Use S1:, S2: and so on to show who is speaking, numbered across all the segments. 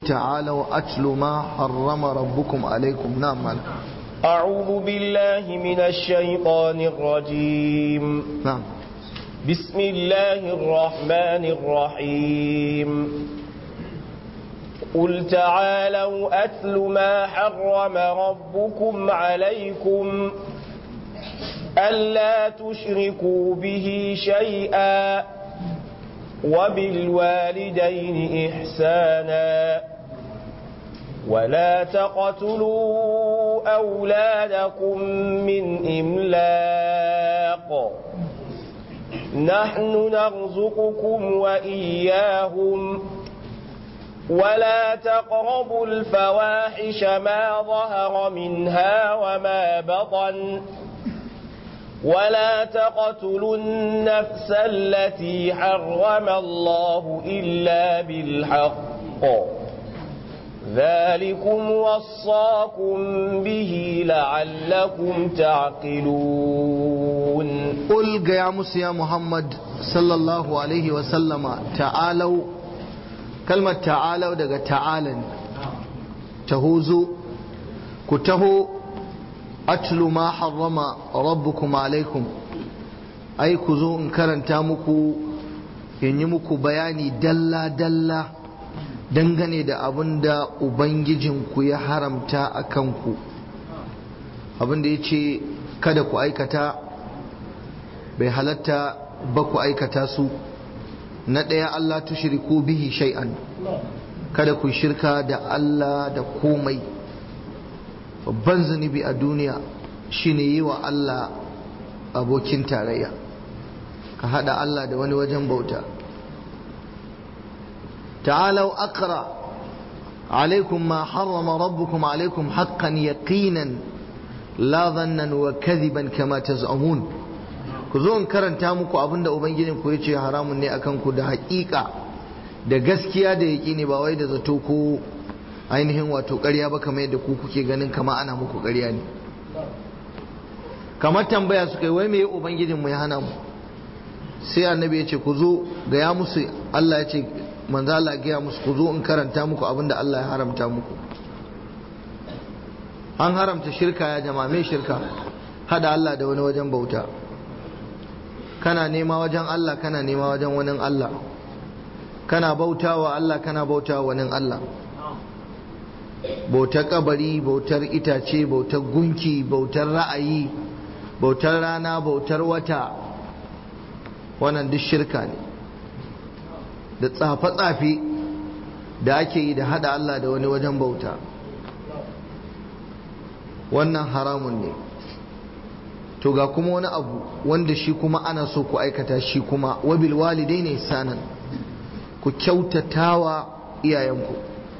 S1: تعالوا أتل ما حرم ربكم عليكم. نعم.
S2: أعوذ بالله من الشيطان الرجيم.
S1: نعم.
S2: بسم الله الرحمن الرحيم. قل تعالوا أتل ما حرم ربكم عليكم ألا تشركوا به شيئا وبالوالدين إحسانا ولا تقتلوا أولادكم من إملاق نحن نرزقكم وإياهم ولا تقربوا الفواحش ما ظهر منها وما بطن ولا تقتلوا النفس التي حرم الله إلا بالحق ذلكم وصاكم به لعلكم تعقلون.
S1: قل يا موسى يا محمد صلى الله عليه وسلم تعالوا. كلمة تعالوا دقى تعالا تهوزوا كتهو أتل ما حرم ربكم عليكم أي كزو انكرن تامكو ينمكو بياني دلا دلا dangane da abin da Ubangijinku ya haramta a kanku, abin da ya ce kada ku aikata bai halatta ba ku aikata su. Na ɗaya, Allah tushriku bihi shay'an, kada ku shirka da Allah da komai. Babban zunubi a duniya shine yi wa Allah abokin tarayya, ka haɗa Allah da wani wajen bauta. تعالوا أقرأ عليكم ما حرم ربكم عليكم حقا يقينا لا ظنا وكذبا كما تزعمون. كذون كرنتا muku abinda ubangijinku yace haramun ne akan ku da haƙiƙa da gaskiya da yaƙini ba wai da zato ko ainihin wato ƙarya ba kamar yadda ku kuke ganin kama ana muku ƙarya ne. Kamar tambaya suka yi wai me ubangijinmu ya hana mu, sai annabi ya ce ku zo ga ya musu Allah ya ce manzo Allah gaya musu ku zo in karanta muku abinda Allah ya haramta muku. An haramta shirka ya jama'a. me shirka? Hada Allah da wani wajen bauta. Kana nema wajen Allah, kana nema wajen wani Allah, kana bautawa Allah, kana bautawa wani Allah. Bautar kabari, bautar itace, bautar gunki, bautar ra'ayi, bautar rana, bautar wata, wannan duk shirka ne. Da tsafe-tsafe da ake yi da hada Allah da wani wajen bauta, wannan haramun ne. To ga kuma wani abu wanda shi kuma ana so ku aikata, shi kuma wabil walidaini ihsanan, ku kyautatawa iyayenku.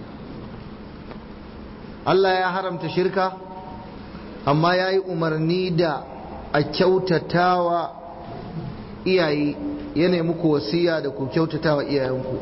S1: Allah ya haramta shirka amma ya yi umarni da a kyautatawa iyaye, yana muku wasiya da ku kyautata wa iyayenku.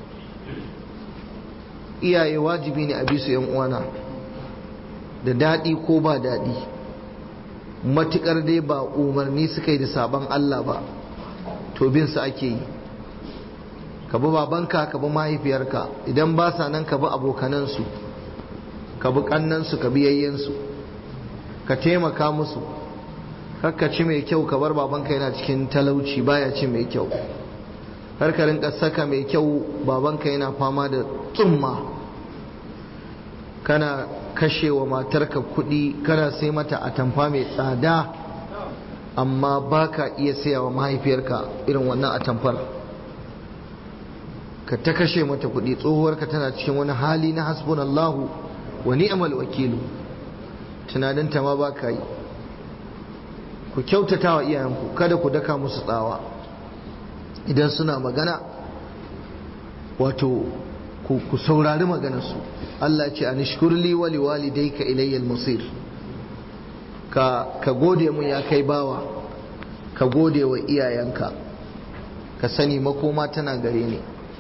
S1: Iyaye wajibi ne a bisu yan uwana, da daɗi ko ba daɗi, matuƙar dai ba umarni suka yi da sabon Allah ba, to bin su ake yi. Ka bi babanka, ka bi mahaifiyarka, idan ba sa nan ka bi abokanansu, ka bi ƙannansu, ka bi yayyensu, ka taimaka musu. Karka ci mai kyau ka bar babanka yana cikin talauci baya ci mai kyau. Karka rinka saka mai kyau babanka yana fama da tsumma. Kana kashewa matarka kuɗi, kana sai mata atamfa mai tsada amma baka iya saya wa mahaifiyarka irin wannan atamfar. Ka ta kashe mata kuɗi, tsohuwarka tana cikin wani hali na hasbunallahu wa ni'mal wakilu, tunaninta ma baka yi. Ku kyautata wa iyayenku, kada ku daka musu tsawa idan suna magana, wato ku saurari maganarsu. Allah ce anishkurli wa liwalidayka ilayya al-masir, ka gode mun ya kai bawa, ka gode wa iyayenka, ka sani makoma tana gare ni.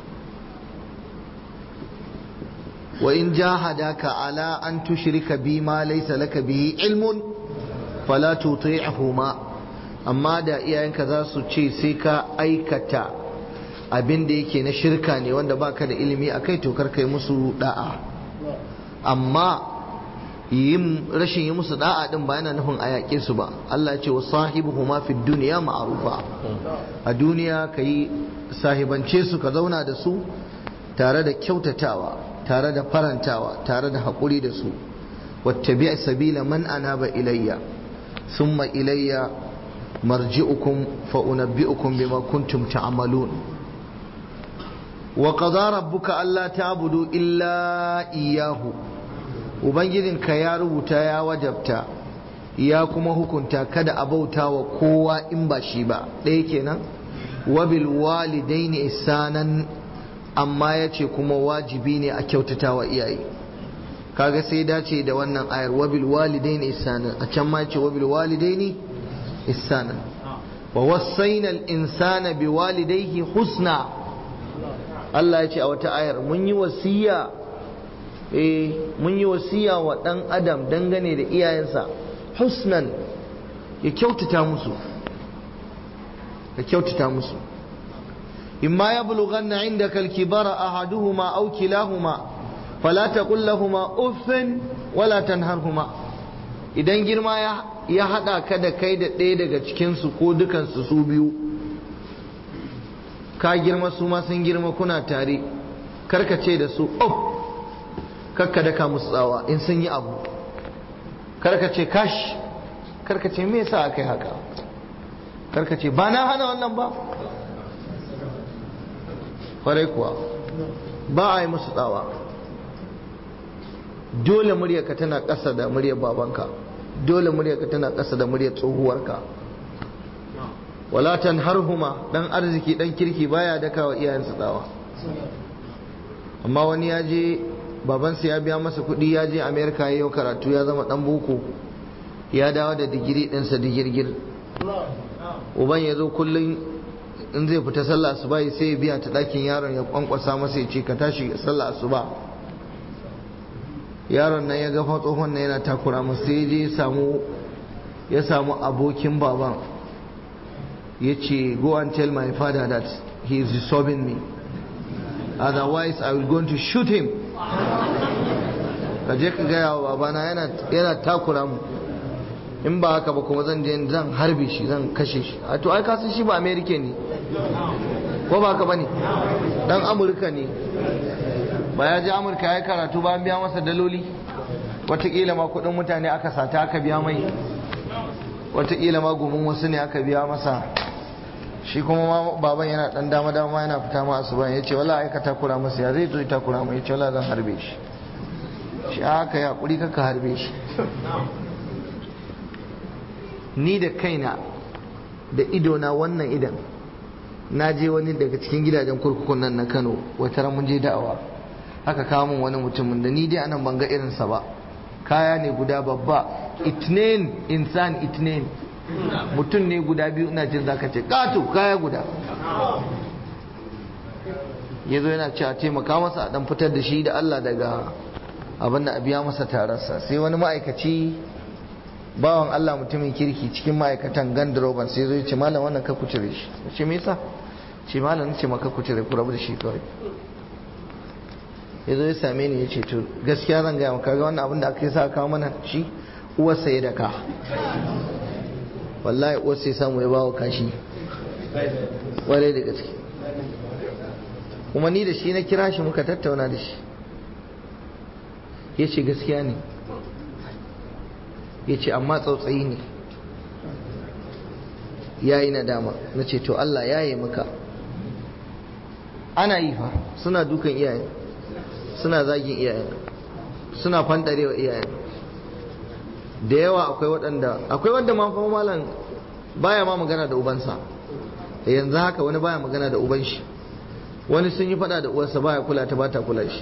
S1: wa in jahadaka ala an tushrika bi ma laysa laka bihi ilmun fala tuti'huma, amma da iyayenka za su ce sai ka aikata abin da yake na shirka ne wanda baka da ilimi akai to kar kai musu da'a. amma rashin yi musu da'a din ba yana nufin a yaƙe su ba. Allah ya ce wa sahibuhuma fid dunya ma'rufa, a duniya kai sahibance su ka zauna da su tare da kyautatawa, tare da farantawa, tare da haƙuri da su. wattabi' sabila man anaba ilayya thumma ilayya marji'ukum fa unabbi'ukum bima kuntum ta'malun. wa qada rabbuka alla ta'budu illa iyyahu, ubangijinka ya rubuta ya wajabta ya kuma hukunta kada a bauta wa kowa in ba shi ba. ɗaya kenan. wabil walidaini ihsanan, amma yace kuma wajibi ne a kyautata wa iyaye. kaga sai dace da wannan ayar wabil walidaini ihsanan, a can ma yace wabil walidaini ihsanan. wa wasaina al insana biwalidayhi husna, Allah ya ce a wata ayar mun yi wasiya wa ɗan adam dangane da iyayensa husnan, ya kyautata musu. imma yablughanna indaka al-kibara ahaduhuma aw kilahuma fala taqul lahumu uffin wala tanharhuma. idan girma ya hada ka da kai da ɗaya daga cikin su ko dukansu su biyu, ka girma su ma sun girma kuna tare, karkace da su uff, karka daka musu tsawa in sun yi abu, karkace kash, karkace me yasa aka yi haka, karkace ba na hana wannan ba. kwarai kuwa ba a yi musu tsawa. dole muryarka tana ƙasa da muryar babanka, dole muryarka tana ƙasa da muryar tsohuwarka. wala tanharhuma, dan arziki dan kirki baya daka wa iyayensa tsawa. amma wani ya je babansa ya biya masa kuɗi ya je Amerika ya yi karatu ya zama dan boko, ya dawo da digiri ɗinsa digirgir. uban ya zo kullum in zai fita sallah asuba sai ya biya ta ɗakin yaron ya kwankwasa masa ya ce ka tashi sallah asuba. yaron nan ya ga tsohon nan yana takura masa, sai je ya samu abokin baban ya ce go and tell my father that he is disturbing me, otherwise I will go to shoot him. ka je ka gaya wa babana yana takura mu, in ba haka ba kuma zan harbe shi, zan kashe shi. a to ai kasan shi ba Amerika ne ko ba haka ba ne, dan Amurka ne. ba ya je Amurka ya karatu ba, an biya masa daloli, watakila ma kudin mutane aka sata aka biya mai, watakila ma gumin wasu ne aka biya masa. shi kuma ma baban yana dan dama yana fita ma asuba, ya ce wala ai ka takura masa, ya zai zo ya takura mai, ya ce wala zan harbe shi. shi aka ya kuri ka harbe shi. ni da kaina da idona wannan idan na je wani daga cikin gidajen kurkukun nan na Kano, wata ran mun je da'awa, haka kawo mun wani mutumin da ni dai anan ban ga irinsa ba. kaya ne guda babba, itnen insan itnen, mutum ne guda biyu, ina jin zaka ce kato kaya guda. ya zo yana cewa taimaka masa a dan fitar da shi da Allah daga abin da a biya masa tararsa. sai wani ma'aikaci bawan Allah mutumin kirki cikin ma'aikatan gandaroban sai zai ce malam wannan ka kucire shi. ce me yasa? ce malam nace maka kucire ku rabu da shi kawai. ya zo ya same ni ya ce to gaskiya zan gaya maka, ga wannan abin da aka yi sa kawo mana shi uwarsa ya daka, wallahi uwarsa ya samu ya bawa kashi warai da gaske. kuma ni da shi na kira shi muka tattauna da shi, ya ce gaskiya ne, ya ce amma tsautsayi ne, ya yi nadama. na ce to Allah ya yi maka. ana yi fa, suna dukan iyayen, suna zagin iyayen, suna fandarewa iyayen. da yawa akwai wanda ma fa malam baya ma magana da ubansa. yanzu haka wani baya magana da uban shi, wani sun yi fada da uwarsa baya kula ta, bata kula shi.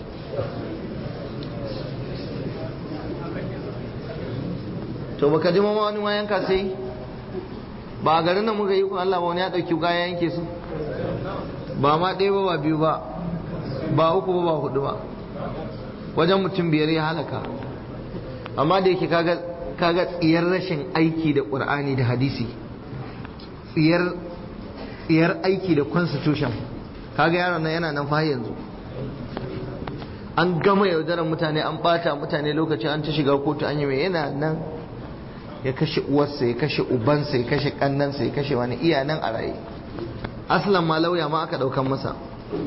S1: to baka ji mama wani ma yanka sai ba a garin nan muka yi kun Allah ba, wani ya dauki gaya yanke su, ba ma ɗaya ba ba biyu ba ba uku ba ba hudu ba, wajen mutum 5 ya halaka. amma da yake kaga tsiyar rashin aiki da Qur'ani da hadisi, tsiyar aiki da constitution, kaga yaron nan yana nan fa yanzu an gama yaudarar mutane, an bata mutane lokaci, an ta shiga kotu, an yi mai, yana nan ya kashe uwarsa, ya kashe ubansa, ya kashe kannansa, ya kashe wani, iya nan a raye. Aslan ma lauya ma aka daukan masa,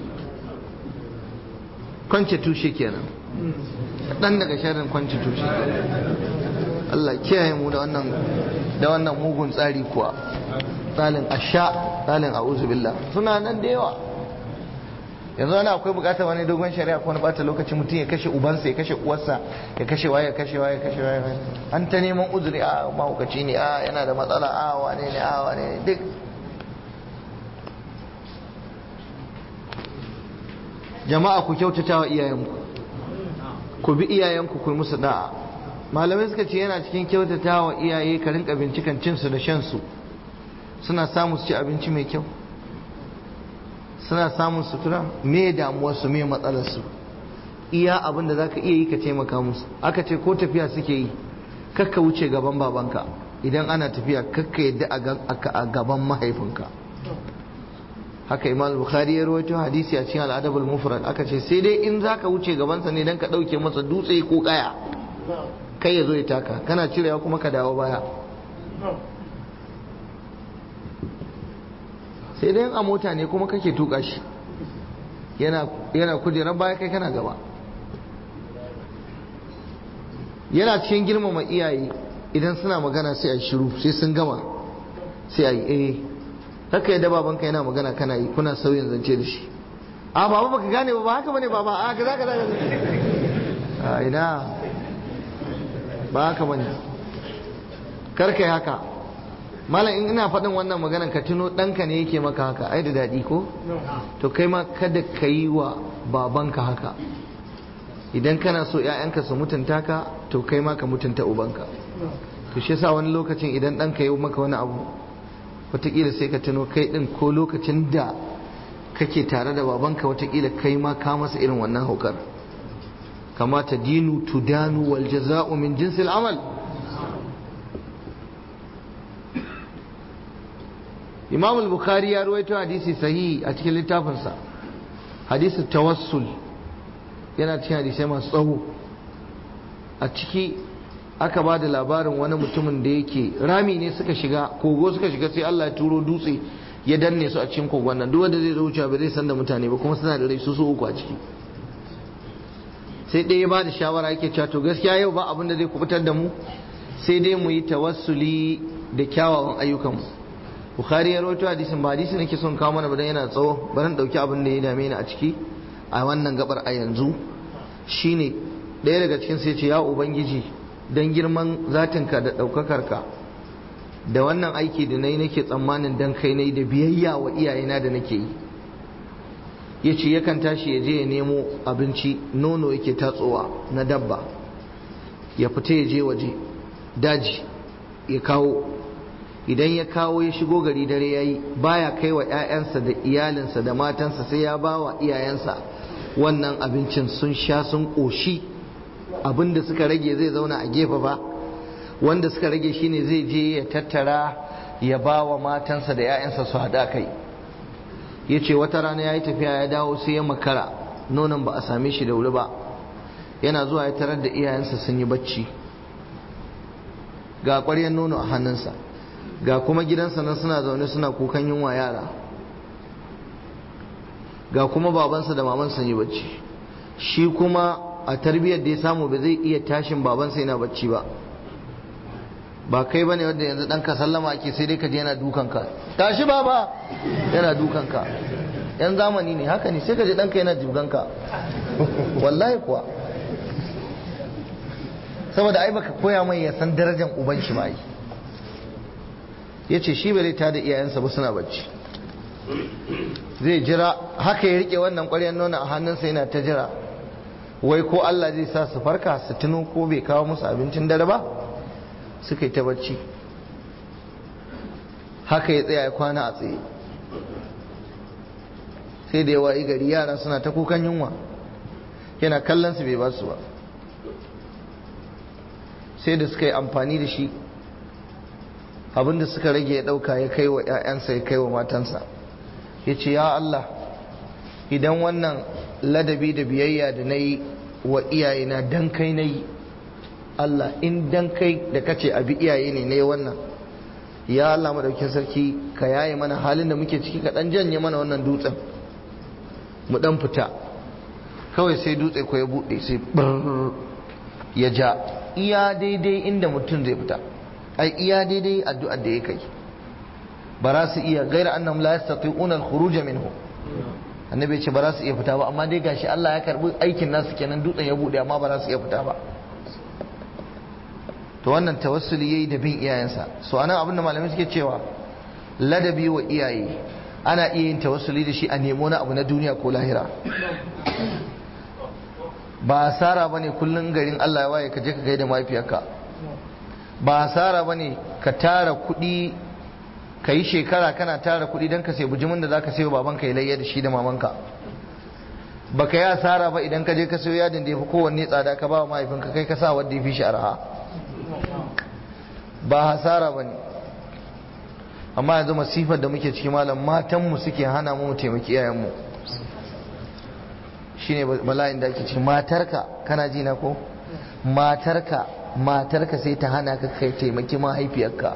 S1: kwance tushe kenan, dan daga sharrin kwance tushe. Allah kiyaye mu da wannan mugun tsari kuwa, tsalin asha, tsalin a'udhu billah, suna nan da yawa. Yanzu ana akwai bukatar wani dogon shari'a ko wani bata lokaci, mutum ya kashe ubansa, ya kashe uwarsa, ya kashe waye, ya kashe waye, ya kashe waye, an ta neman uzuri, a mahaukaci ne, a yana da matsala, a wane ne, a wane ne, duk. Jama'a ku kyautata wa iyayenku, ku bi iyayenku, ku musu da'a. Malamai suka ce yana cikin kyautata wa iyaye ka rinka bincikan cinsu da shansu, suna samu su ci abinci mai kyau, suna samun sutura, me damuwarsu, me matsalarsu, iya abin da za ka iya yi ka taimaka musu. Aka ce ko tafiya suke yi kakka wuce gaban babanka, idan ana tafiya kakka yadda a gaban mahaifinka. Haka Imam Bukhari ya rawaito hadisi a cikin al-Adab al-Mufrad, aka ce sai dai in zaka wuce gabansa ne dan ka dauke masa dutse ko kaya, kai ya zo ya taka, kana cirewa kuma ka dawo baya. Sai dai a mota ne kuma kake tuka shi, yana kujerar baya, kai kana gaba. Yana cikin girmama iyaye, idan suna magana sai a shiru, sai sun gama sai a yi haka yadda babanka yana magana kana yi, kuna sauyin zance da shi. A baba baka gane ba haka bane baba, a kaza kaza a ina ba haka bane, kar kai haka. Malam in ina faɗin wannan maganar ka tuno ɗanka ne yake maka haka, ai da daɗi ko? To kai ma kada ka yi wa babanka haka. Idan kana so ‘ya'yanka su mutunta ka, to kai ma ka mutunta ubanka. To shi yasa wani lokacin idan ɗanka yi maka wani abu, wataƙila sai ka tuno kai ɗin ko lokacin da kake tare da babanka, wataƙila kai ma ka masa irin wannan haukar. Kamata dinu tudanu wal jaza'u min jinsil amal. Imam al-Bukhari ya ruwaito hadisi sahihi a cikin littafinsa, hadisi tawassul, yana cikin hadisai masu tsawo. A ciki aka ba da labarin wani mutumin da yake rami ne suka shiga, kogo suka shiga, sai Allah ya turo dutse ya danne su a cikin kogon nan. Duk wanda zai zo wuce ba zai san da mutane ba, kuma suna da rai su uku a ciki. Sai ɗaya ya ba da shawara, yake cewa to gaskiya yau ba abin da zai kubutar da mu sai dai mu yi tawassuli da kyawawan ayyukanmu. Bukhari ya rawaito hadisin, ba hadisin nake son kawo mana ba dan yana tsawo, bari dauki abin da ya dame ni a ciki a wannan gabar a yanzu. Shine ɗaya daga cikin sai ce, ya ubangiji dan girman zatinka da ɗaukakarka da wannan aiki da nayi nake tsammanin dan kai nayi da biyayya wa iyayena da nake yi. Yace yakan tashi ya je ya nemo abinci, nono yake tatsowa na dabba, ya fita ya je waje daji ya kawo. Idan ya kawo ya shigo gari dare yayi, baya kai wa ƴaƴansa da iyalinsa da matansa, sai ya ba wa iyayensa wannan abincin, sun sha sun ƙoshi. Abinda suka rage zai zauna a gefe ba, wanda suka rage shine zai je ya tattara ya ba wa matansa da ƴaƴansa su haɗa kai. Ya ce wata rana ya yi tafiya ya dawo sai ya makara, nonon ba a same shi da wuri ba. Yana zuwa ya tarar da iyayensa sun yi bacci, ga ƙwaryar nono a hannunsa, ga kuma gidansa nan suna zaune suna kukan yunwa yara, ga kuma babansa da mamansa yi bacci. Shi kuma a tarbiyyar da ya samu ba zai iya tashin babansa yana bacci ba. Ba kai bane wanda yanzu ɗanka sallama ake sai dai ka je yana dukanka, tashi baba, yana dukanka. Yan zamani ne haka ne, sai ka je ɗanka yana dukanka wallahi kuwa, saboda ai baka koya mai ya san darajar uban shi ba. Ya ce shi bai ta da iyayensa ba suna bacci, zai jira haka ya rike wannan ƙwaryar nuna a hannunsa yana ta jira, wai ko Allah zai sa su farka su tuno ko bai kawo musu abincin dare ba. Suka yi ta bacci, haka ya tsaya ya kwana a tsaye. Sai da yawa gari yara suna ta kukan yunwa, yana kallon su bai ba su ba. Sai da suka yi amfani da shi, abinda suka rage ya dauka ya kai wa 'ya'yansa ya kai wa matansa. Ya ce ya Allah, idan wannan ladabi da biyayya da nayi wa iyayena dan kai nayi Allah in dan kai da kace abi iyaye ne nayi wannan ya Allah madaukakin sarki ka yaye mana halin da muke ciki ka dan janye mana wannan dutsen mu dan fita kawai sai dutse ko ya bude sai ya ja iya daidai inda mutum zai fita ai iya daidai addu'ar da ya kai ba za su iya gaira annahum la yastati'una al-khuruj minhu annabi ya ce ba za su iya fita ba amma dai gashi Allah ya karbi aikin nasu kenan dutsen ya bude amma ba za su iya fita ba to wannan tawassuli yayi da bin iyayensa so anan abinda malamai suke cewa ladabi wa iyaye ana iya yin tawassuli da shi a nemo na abu na duniya ko lahira ba asara bane kullun garin Allah ya waye ka je ka gaida mahaifiyarka ba asara bane ka tara kuɗi ka yi shekara kana tara kuɗi don ka sai bujimin da zaka sayo babanka ya layya da shi da mamanka baka yi asara ba idan ka je ka sayo yadin da ya fi kowanne tsada ka ba wa mahaifinka kai ka sa wanda ya fi shi arha ba hasara ba ne amma yanzu masifar da muke ciki malam matanmu suke hana mu taimaki iyayenmu shine bala'in da ake ciki matarka kana ji na ko matarka sai ta hana ka kai taimaki mahaifiyarka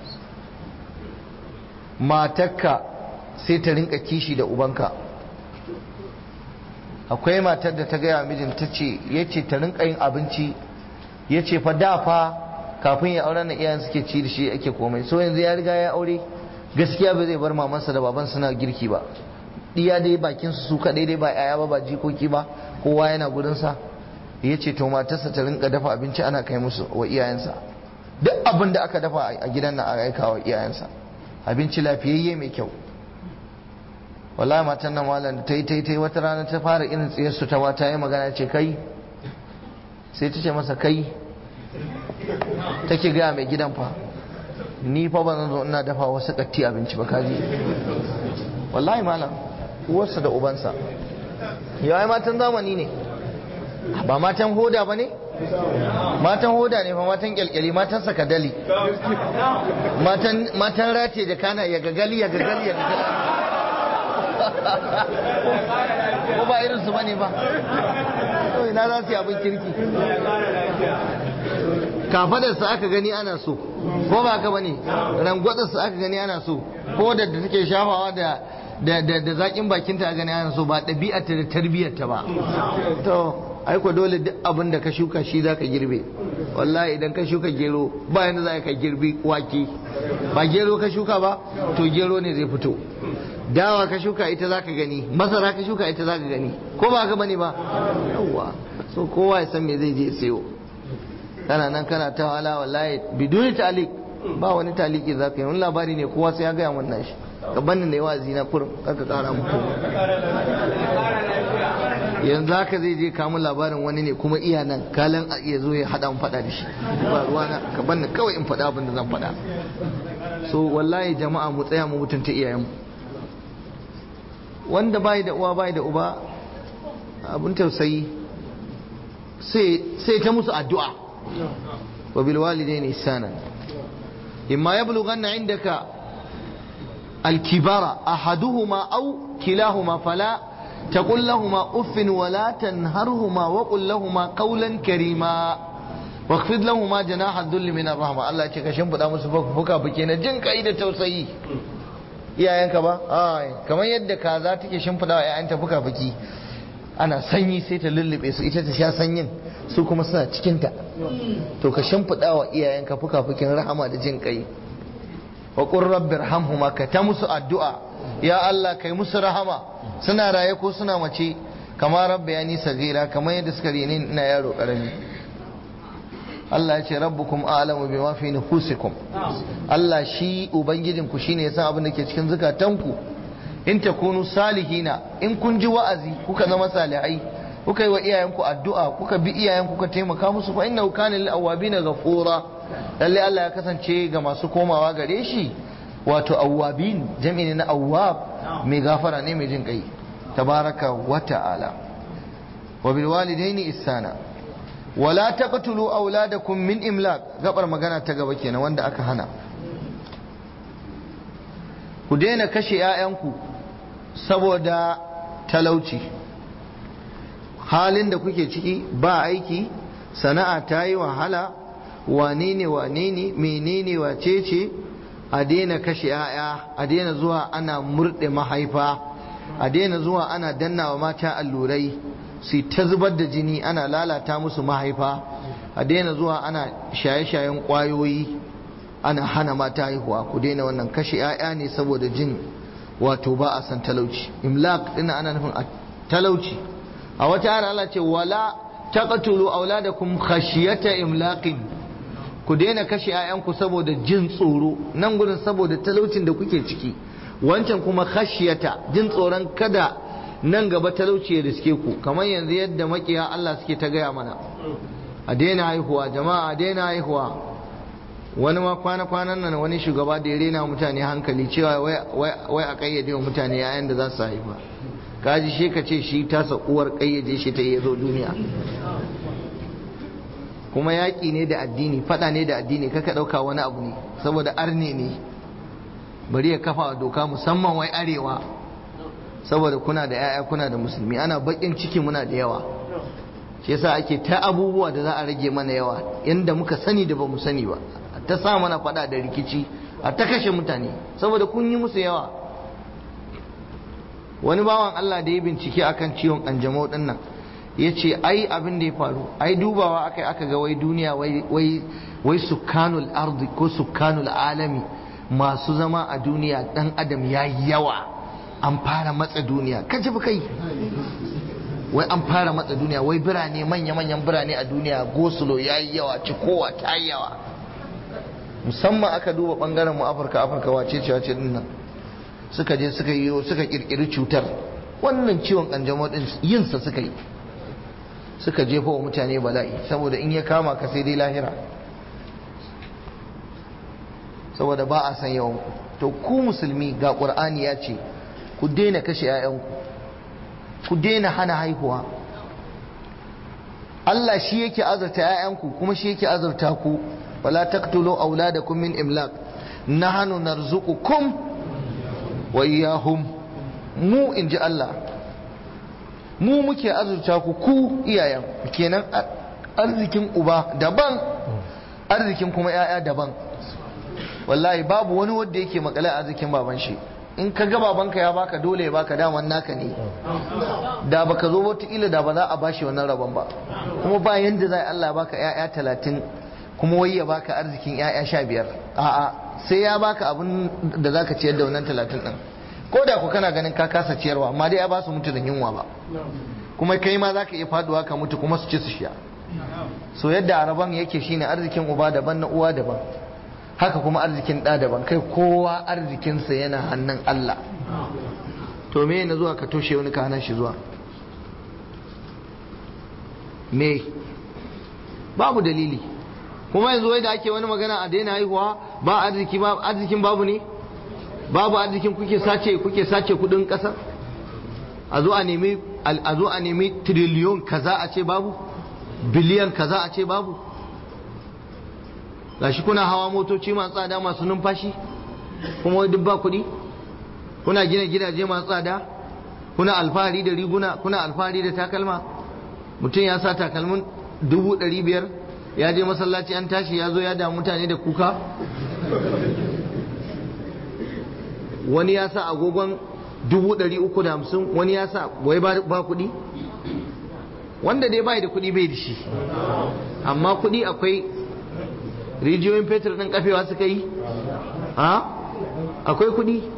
S1: matarka sai ta rinka kishi da ubanka akwai matar da ta gaya mijin ta ce ya ce ta rinka yin abinci ya ce fa da fa kafin ya auren na iyayen suke ci da shi ake komai so yanzu ya riga ya aure gaskiya ba zai bar mamansa da baban suna girki ba iya dai bakin su kadai dai ba yaya ba jikoki ba kowa yana gurinsa ya ce to matarsa ta rinka dafa abinci ana kai musu wa iyayensa duk abin da aka dafa a gidan na a aika wa iyayensa abinci lafiyayye mai kyau wallahi matan nan malam da ta yi wata rana ta fara irin tsiyar su ta mata yi magana ce kai sai ta ce masa kai take gaya mai gidan fa ni fa ba zan zo ina dafa wasu katti abinci ba kaji wallahi malam uwarsa da ubansa yawai matan zamani ne ba matan hoda ba ne matan hoda ne fa matan kyalkyali matan sakadali matan rate da kana ya gagali ko ba irin su bane ba to ina za su yi abin kirki kafadarsa aka gani ana so ko ba ka bane rangwadarsa aka gani ana so ko da take shafawa da zakin bakinta a gani ana so ba ɗabi'arta da tarbiyyarta ba to aiko dole duk abin da ka shuka shi za ka girbe wallahi idan ka shuka gero ba yanda za ka girbi wake ba gero ka shuka ba to gero ne zai fito dawa ka shuka ita za ka gani masara ka shuka ita za ka gani ko ba ka bane ba yawwa so kowa ya san me zai je sayo kana nan kana ta wala wallahi biduni talik ba wani taliki za ka yi wani labari ne kowa sai ya gaya wannan shi ka banni ne wazi na kurin kaka kara muku yanzu haka zai je kamun labarin wani ne kuma iya nan kalan ya zo ya hada mu fada da shi ba ruwana ka banni kawai in fada abin da zan fada so wallahi jama'a mu tsaya mu mutunta iyayenmu wanda bai da uwa bai da uba abin tausayi sai ta musu addu'a wa bil walidaini ihsanan imma yablughanna indaka al-kibara ahaduhuma aw kilahuma fala تقول لهما أف ولا تنهرهما وقل لهما قولا كريما واخفض لهما جناح الذل من الرحمة الله يتشكى شنفد أمس فكا بكينا جنك إيدا توسيي يا ينك با كما يدك هذا تكي شنفد أنت فكا بكي ana sanyi sai ta lullube su ita ta sha sanyin su kuma suna cikinta to ka shimfiɗa wa iyayenka fuka-fukin rahama da jin kai wa qur rabbirhamhuma ka ta musu addu'a ya Allah kai musu rahama suna raye ko suna mace kamar rabbayani sagira kamar yadda suka rene ina yaro karami Allah ya ce rabbukum a'lamu bima fi nufusikum Allah shi ubangijinku shine ya san abin da ke cikin zukatanku in takunu salihina in kun ji wa'azi kuka zama salihai kuka yi wa iyayenku addu'a kuka bi iyayenku kuka taimaka musu fa innahu kana lil awabina ghafura lalle Allah ya kasance ga masu komawa gare shi wato awwabin jami'i na awwab mai gafara ne mai jin kai tabaraka wa ta'ala wa bil walidaini ihsana wala taqtulu auladakum min imlaq gabar magana ta gaba kenan wanda aka hana ku daina kashe 'ya'yanku saboda talauci. Halin da kuke ciki ba aiki, sana'a ta yi wahala, wane ne menene wacece, a daina kashe 'ya'ya, a daina zuwa ana murɗe mahaifa, a daina zuwa ana dannawa mata allurai su ta zubar da jini ana lalata musu mahaifa, a daina zuwa ana shaye-shayen ƙwayoyi ana hana mata haihuwa. Ku daina wannan, kashe 'ya'ya ne saboda jin wato ba a san talauci. Imlaq ina ana nufin a talauci. A wata ayar Allah ce wala taqtulu auladakum khashyata imlaqin, ku daina kashe 'ya'yanku saboda jin tsoro. Nan gurin saboda talaucin da kuke ciki, wancan kuma khashyata jin tsoron kada nan gaba talauci ya riske ku, kamar yanzu yadda makiya Allah suke ta gaya mana a daina haihuwa jama'a, a daina haihuwa. Wani ma kwanan nan wani shugaba da ya rena mutane hankali cewa wai a kayyade wa mutane 'ya'yan da za su haifa. Kaji shi ka ce shi tasa uwar kayyade shi ta iya zo duniya. Kuma yaƙi ne da addini, faɗa ne da addini, kaka ɗauka wani abu ne saboda arne ne bari ya kafa doka musamman wai arewa saboda kuna da 'ya'ya kuna da musulmi. Ana bakin ciki muna da yawa, shi yasa ake ta abubuwa da za a rage mana yawa inda muka sani da bamu sani ba, ta sa mana faɗa da rikici, a ta kashe mutane saboda kun yi musu yawa. Wani bawan Allah da ya bincike akan ciwon kanjamau din nan ya ce ai abin da ya faru, ai dubawa aka ga wai duniya wai sukkanul ardi ko sukkanul alami, masu zama a duniya dan adam ya yi yawa, an fara matsa duniya. Kaji ba kai, wai an fara matsa duniya, wai birane manya-manyan birane a duniya gosulo ya yi yawa, cikowa ta yi yawa. Musamman aka duba bangaren mu Afirka wace din nan suka je suka kirkiri cutar wannan ciwon kanjamau din, yinsa suka yi, suka jefa wa mutane bala'i saboda in ya kama ka sai dai lahira, saboda ba a san yawan ku. To ku musulmi ga Qur'ani ya ce ku daina kashe 'ya'yanku, ku daina hana haihuwa. Allah shi yake azurta 'ya'yanku kuma shi yake azurta ku. wala taqtulu auladakum min imlaq nahnu narzuqukum wa iyyahum, mu inji Allah mu muke azurta ku iyayen. Kenan arzikin uba daban, arzikin kuma 'ya'ya daban. Wallahi babu wani wanda yake makale arzikin baban shi. In ka ga babanka ya baka dole ya baka, daman naka ne. Da baka zo wata ila da ba za a bashi wannan rabon ba. Kuma ba yanda zai Allah baka 'ya'ya 30 kuma wai ya baka arzikin 'ya'ya 15. A'a, sai ya baka abin da zaka ciyar da wannan 30 din. Ko da ku kana ganin ka kasa ciyarwa, amma dai ya ba su mutu da yunwa ba. Kuma kai ma zaka iya faduwa ka mutu kuma su ci su sha. So yadda araban yake shine arzikin uba daban na uwa daban, haka kuma arzikin ɗa daban. Kai kowa arzikinsa yana hannun Allah. To me na zuwa ka toshe wani ka hana shi zuwa? Me? Babu dalili. Kuma yanzu wai da ake wani magana a daina haihuwa ba arziki, ba arzikin babu ne? Babu arzikin kuke sace kudin ƙasa? A zo a nemi triliyon kaza a ce babu? Biliyan kaza a ce babu? Gashi kuna hawa motoci masu tsada masu numfashi kuma duk ba kuɗi, kuna gina gidaje masu tsada, kuna alfahari da riguna, kuna alfahari da takalma. Mutum ya sa takalmin 500,000 ya je masallaci an tashi ya zo ya damu mutane da kuka. Wani ya sa agogon 350,000, wani ya sa wai ba kuɗi. Wanda dai bai da kuɗi bai da shi, amma kuɗi akwai. Rijiyoyin fetur ɗin kafewa suka yi? Akwai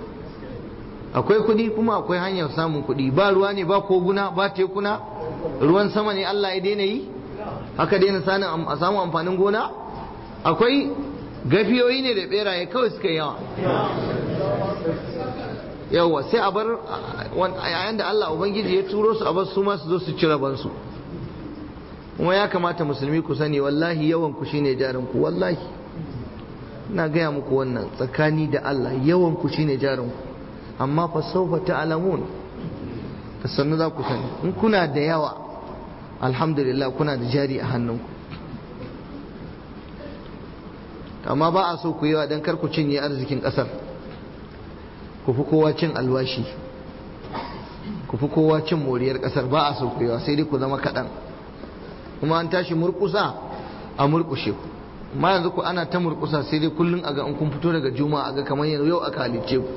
S1: kuɗi kuma akwai hanyar samun kuɗi. Ba ruwa ne, ba koguna, ba tekuna, ruwan sama ne Allah ya daina yi, haka daina a samu amfanin gona. Akwai gafiyoyi ne da beraye kawai suka yawa sai a bar yayin da Allah Ubangiji ya turo su a bar su ma su zo su ci rabansu. Kuma ya kamata musulmi ku sani, wallahi yawan ku shine jarin ku. Wallahi ina gaya muku wannan tsakani da Allah, yawan ku shine jarin ku. Amma fa sawfa ta'lamun, da sannu za ku sani. In kuna da yawa, alhamdulillah kuna da jari a hannunku. Amma ba a so ku yawa dan kar ku cinye arzikin kasar, ku fi kowa cin alwashi, ku fi kowa cin moriyar kasar, ba a so ku yawa, sai dai ku zama kaɗan, kuma an tashi murkusa a murkushe ku. amma yanzu ku ana ta murkusa sai dai kullum a ga in kun fito daga juma'a a ga kamar yau aka halicce ku.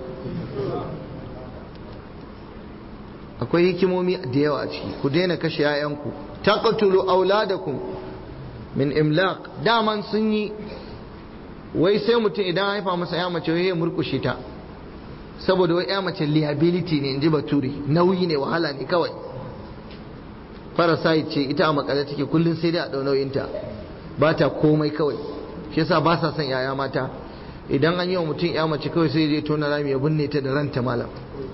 S1: akwai hikimomi da yawa a ciki. ku daina kashe 'ya'yanku. taqtulu auladakum min imlaq. daman sun yi wai sai mutum idan haifa masa ya mace ya murkushe ta, saboda wai ya mace liability ne, inji bature, nauyi ne, wahala ne kawai, parasite ce ita, a makale take, kullum sai dai a dau nauyinta, ba ta komai kawai. shi yasa ba sa son yaya mata. idan an yi wa mutum ya mace kawai sai dai tona rami ya binne ta da ranta malam.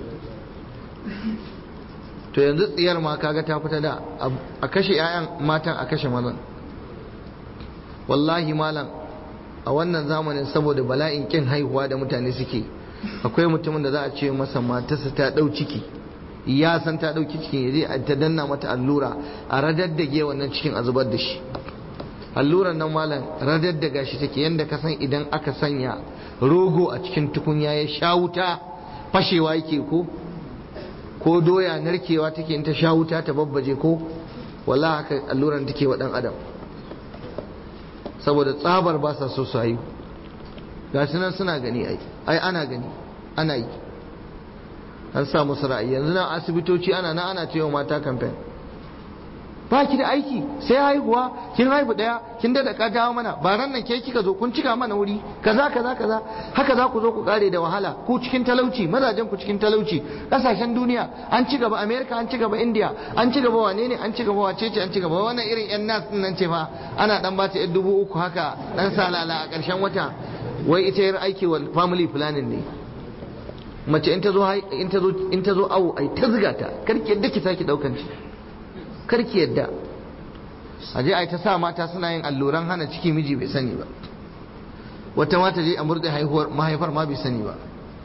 S1: to yanzu tsiyar ma kaga ta fita da a kashe 'ya'yan matan a kashe mazan. wallahi malam a wannan zamanin saboda bala'in kin haihuwa da mutane suke, akwai mutumin da za a ce masa matarsa ta dau ciki, ya san ta dauki cikin, ya je ta danna mata allura a radaddage wannan cikin a zubar da shi. alluran nan malam radaddaga shi take yanda ka san idan aka sanya rogo a cikin tukunya ya sha wuta fashewa yake ko doya narkewa take in ta sha wuta ta babbaje ko, wallahi haka alluran take wa dan adam, saboda tsabar ba sa so su haihu. gashi nan suna gani, ai ana gani, ana yi, an sa musu ra'ayi. yanzu nan asibitoci ana cewa mata campaign, ba ki da aiki sai haihuwa, kin haihu daya kin da ka dawo mana, ba ran nan ke kika zo kun cika mana wuri kaza kaza kaza, haka za ku zo ku kare da wahala, ku cikin talauci, mazajen ku cikin talauci. kasashen duniya an ci gaba, America an ci gaba, India an ci gaba, wane ne an ci gaba, wace ce an ci gaba. wannan irin yan nas din nan ce fa ana dan bata 3,000 haka dan salala a karshen wata, wai ita yar aiki wal family planning ne. mace in ta zo awo ai ta ziga ta, karki yadda ki saki daukan ci, karki yadda. aje ai ta sa mata suna yin alluran hana ciki, miji bai sani ba, wata mata je a murde mahaifar ma bai sani ba.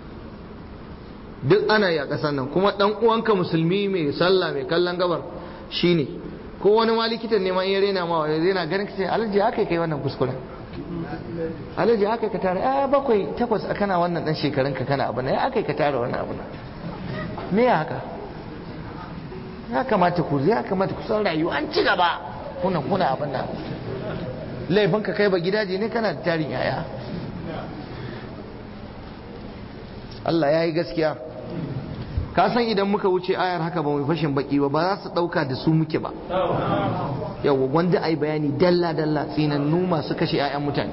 S1: duk ana yi a ƙasar nan. kuma dan uwanka musulmi mai sallah mai kallon gabar shine, ko wani ma likitan ne ma in ya rena ma wani rena ganin kace alaji haka kai wannan kuskuren, alaji haka ka tara 7 8 kana wannan dan shekarun ka kana abu ne, haka ka tara wannan abu me ya haka. ya kamata ku san rayuwa an ci gaba, kuna abin nan. laifin ka kai ba gidaje ne, kana da tarin yaya. Allah ya yi gaskiya. ka san idan muka wuce ayar haka ba mu fashin baki ba za su dauka da su muke ba. yawa wanda ai bayani dalla dalla, tsinannu masu kashe 'ya'yan mutane.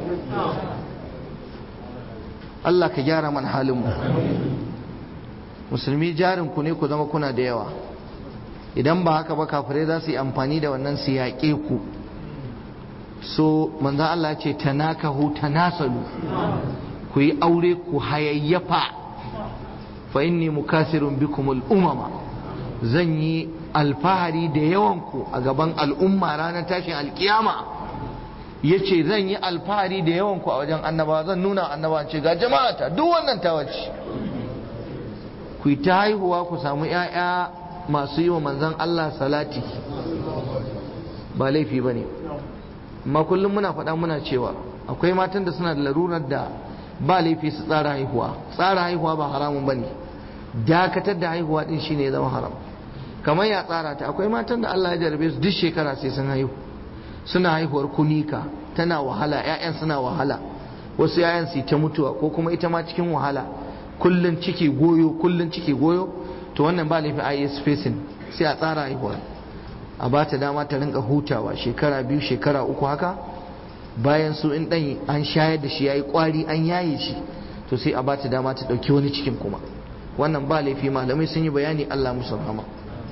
S1: Allah ka gyara man halin mu. musulmi jarin ku ne, ku zama kuna da yawa. idan ba haka ba kafirai za su yi amfani da wannan su yaƙe ku. so manzo Allah ce tanakahu tanasalu, ku yi aure ku hayayyafa. fa inni mukasirun bikumul umama, zan yi alfahari da yawanku a gaban al'umma ranar tashin alkiyama. yace zan yi alfahari da yawanku a wajen annaba, zan nuna annaba ce ga jama'ata duk wannan tawaci. ku yi ta haihuwa ku samu 'ya'ya masu yi wa manzan Allah salati, ba laifi ba ne. amma kullum muna faɗa muna cewa akwai matan da suna da larurar da ba laifi su tsara haihuwa. tsara haihuwa ba haramun ba ne, dakatar da haihuwa din shine ya zama haram. kamar ya tsara ta, akwai matan da Allah ya jarabe su duk shekara sai sun haihu, suna haihuwar kunika, tana wahala, 'ya'yan suna wahala, wasu 'ya'yan su ta mutuwa ko kuma ita ma cikin wahala, kullun ciki goyo. to wannan ba laifi a yi spacing, sai a tsara haihuwa, a ba ta dama ta rinka hutawa shekara 2 shekara 3 haka. bayan su in dan an shayar da shi yayi kwari an yaye shi, to sai a ba ta dama ta dauki wani cikin kuma. wannan ba laifi, malamai sun yi bayani, Allah musu rahama.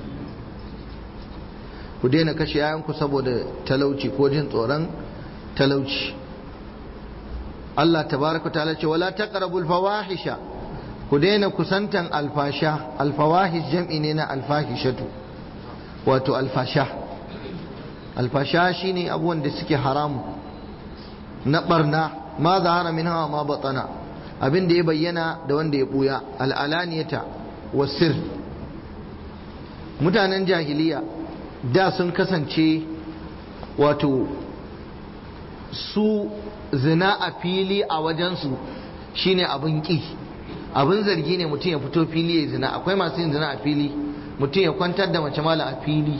S1: ku daina kashe yayanku saboda talauci ko jin tsoron talauci. Allah tabaraka ta'ala ce wala taqrabul fawahisha, ku daina kusantan alfasha. alfawahish jam'i ne na alfahishatu, wato alfasha. alfasha shine abubuwan da suke haramu na barna, ma zahara minha wa ma batana, abin da ya bayyana da wanda ya buya, al'alaniyata wasir. mutanen jahiliya da sun kasance wato su zina a fili a wajensu shine abin ki, abin zargi ne mutum ya fito fili ya zina. akwai masu yin zina a fili, mutum ya kwantar da mace mala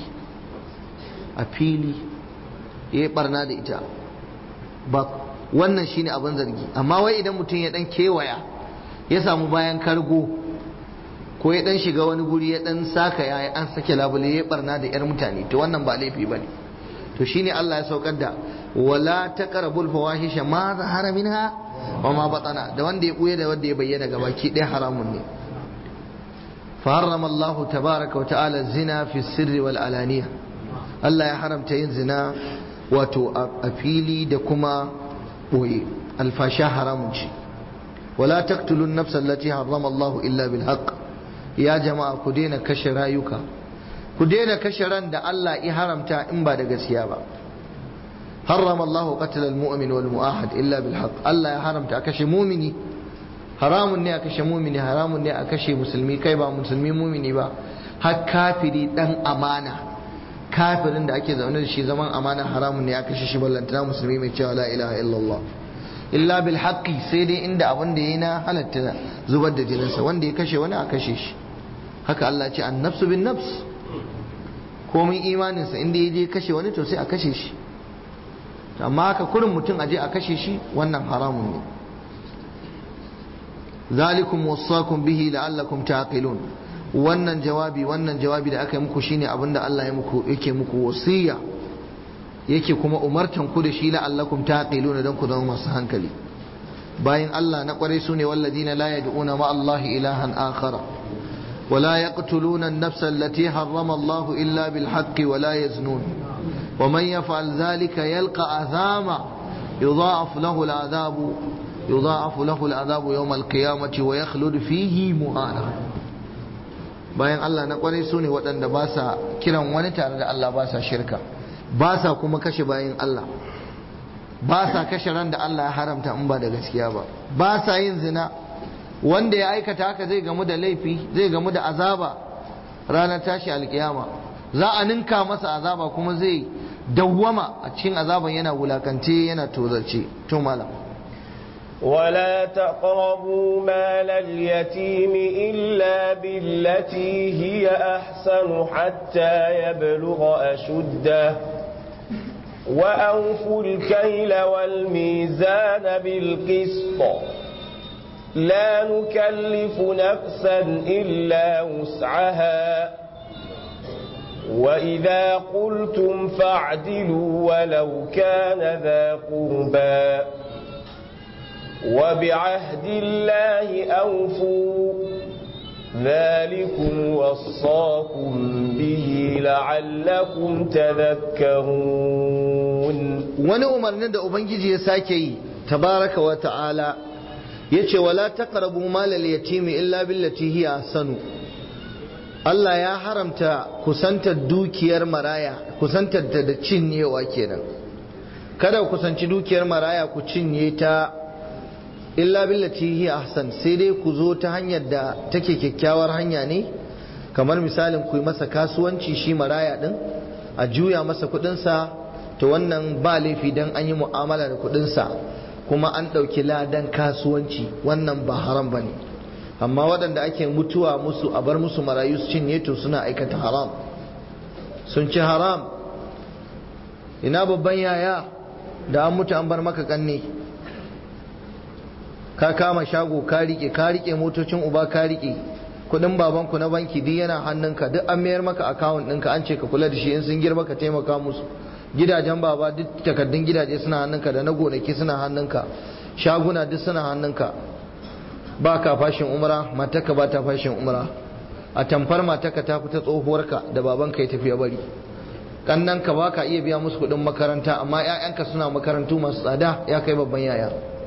S1: a fili ya yi barna da ita ba, wannan shine abin zargi. amma wai idan mutum ya dan kewaya ya samu bayan kargo ko ya dan shiga wani guri ya dan saka ya an sake labule ya barna da yar mutane, to wannan ba laifi bane. to shine Allah ya saukar da wala taqrabul fawahisha ma zahara minha wa ma batana, da wanda ya buye da wanda ya bayyana gabaki ɗaya haramun ne. fa harrama Allah tabaaraka wa ta'ala zina fi sirri wal alaniya, Allah ya haramta yin zina wato a fili da kuma boye, alfasha haramun ce. wala taqtulun nafsa allati harrama Allah illa bil haqq, ya jama'a ku daina kashe rayuka, ku daina kashe ran da Allah ya haramta in ba da gaskiya ba. harrama Allah qatl al mu'min wal mu'ahad illa bil haqq, Allah ya haramta a kashe mumini, haramun ne a kashe mumini, haramun ne a kashe musulmi, kai ba musulmi mumini ba, har kafiri dan amana, kafirin da ake zaune da shi zaman amana haramun ne a kashe shi, ballantana musulmi mai cewa la ilaha illallah. illa bil haqqi, sai dai inda abin da yayi na halatta zubar da jininsa, wanda ya kashe wani a kashe shi. haka Allah ya ce an nafsu bin nafs, komai imaninsa inda ya je kashe wani to sai a kashe shi. amma haka kurin mutum aje a kashe shi, wannan haramun ne. zalikum wasaqum bihi la'allakum taqilun, wannan jawabi da aka yi muku shine abinda Allah ya muku, yake muku wasiya, yake kuma umartan ku da shi la'allakum taqilun, dan ku zama masu hankali. bayan Allah na kwarai sune walladina la yad'una ma Allah ilahan akhara ولا يقتلون النفس التي حرم الله إلا بالحق ولا يزنون ومن يفعل ذلك يلقى أثاما يضاعف له العذاب يوم القيامة ويخلد فيه مهانا. bayan Allah na kwarai su ne waɗanda ba sa kiran wani tare da Allah, ba sa shirka, ba sa kuma kashe bayan Allah, ba sa kashe ran da Allah ya haramta in ba da gaskiya ba, ba sa yin zina. wanda ya aikata haka zai gamu da laifi, zai gamu da azaba ranar tashi alkiyama, za a ninka masa azaba kuma zai dawwama a cikin azaban yana wulakance yana tozarce. to malam
S2: ولا تقربوا مال اليتيم إلا بالتي هي أحسن حتى يبلغ أشده وأوفوا الكيل والميزان بالقسط لا نكلف نفسا إلا وسعها وإذا قلتم فاعدلوا ولو كان ذا قربى وبعهد الله أوفوا ذلكم وصاكم به لعلكم تذكرون.
S1: wani umarnin da Ubangiji ya sake yi tabaraka wa ta'ala yace wala taqrabu malal yatimi illa billati hiya ahsanu, Allah ya haramta kusantar dukiyar maraya, kusantar da cinyewa kenan. kada ku kusanci dukiyar maraya ku cinye ta illa billati hiya ahsan, sai dai ku zo ta hanyar da take kyakkyawar hanya ne, kamar misalin ku yi masa kasuwanci shi maraya din, a juya masa kudin sa, to wannan ba laifi dan an yi mu'amala da kudin sa kuma an ɗauki ladan kasuwanci, wannan ba haram ba ne. amma waɗanda ake mutuwa musu a bar musu marayu su cinye, to suna aikata haram, sun ci haram. ina babban yaya da an mutu an bar maka kanne, ka kama shago ka rike motocin uba ka rike, kudin babanku na banki duk yana hannunka, duk an mayar maka akawun ɗinka, an ce ka kula da shi, in sun girma ka taimaka musu. gidajen baba duk takardun gidaje suna hannunka, da na gonaki suna hannunka, shaguna duk suna hannunka. ba ka fashin umra, matarka ba ta fashin umra, a tamfar matarka ta fita tsohuwarka da babanka ya tafi ya bari, kannanka ba ka iya biya musu kuɗin makaranta, amma 'ya'yanka suna makarantu masu tsada, ya kai babban yaya.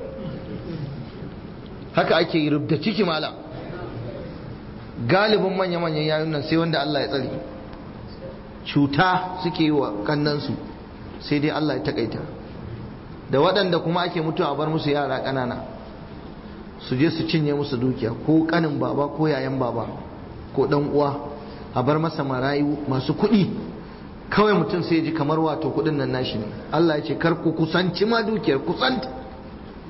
S1: haka ake yi rubda ciki mala. galibin manya-manyan yayun nan sai wanda Allah ya tsare, cuta suke yi wa kannansu, sai dai Allah ya takaita. da waɗanda kuma ake mutuwa a bar musu yara ƙanana su je su cinye musu dukiya, ko ƙanin baba ko yayan baba ko ɗan uwa, a bar masa marayu masu kuɗi, kawai mutum sai ji kamar wato kuɗin nan nashi ne. Allah ya ce kar ku kusanci ma dukiyar, kusanta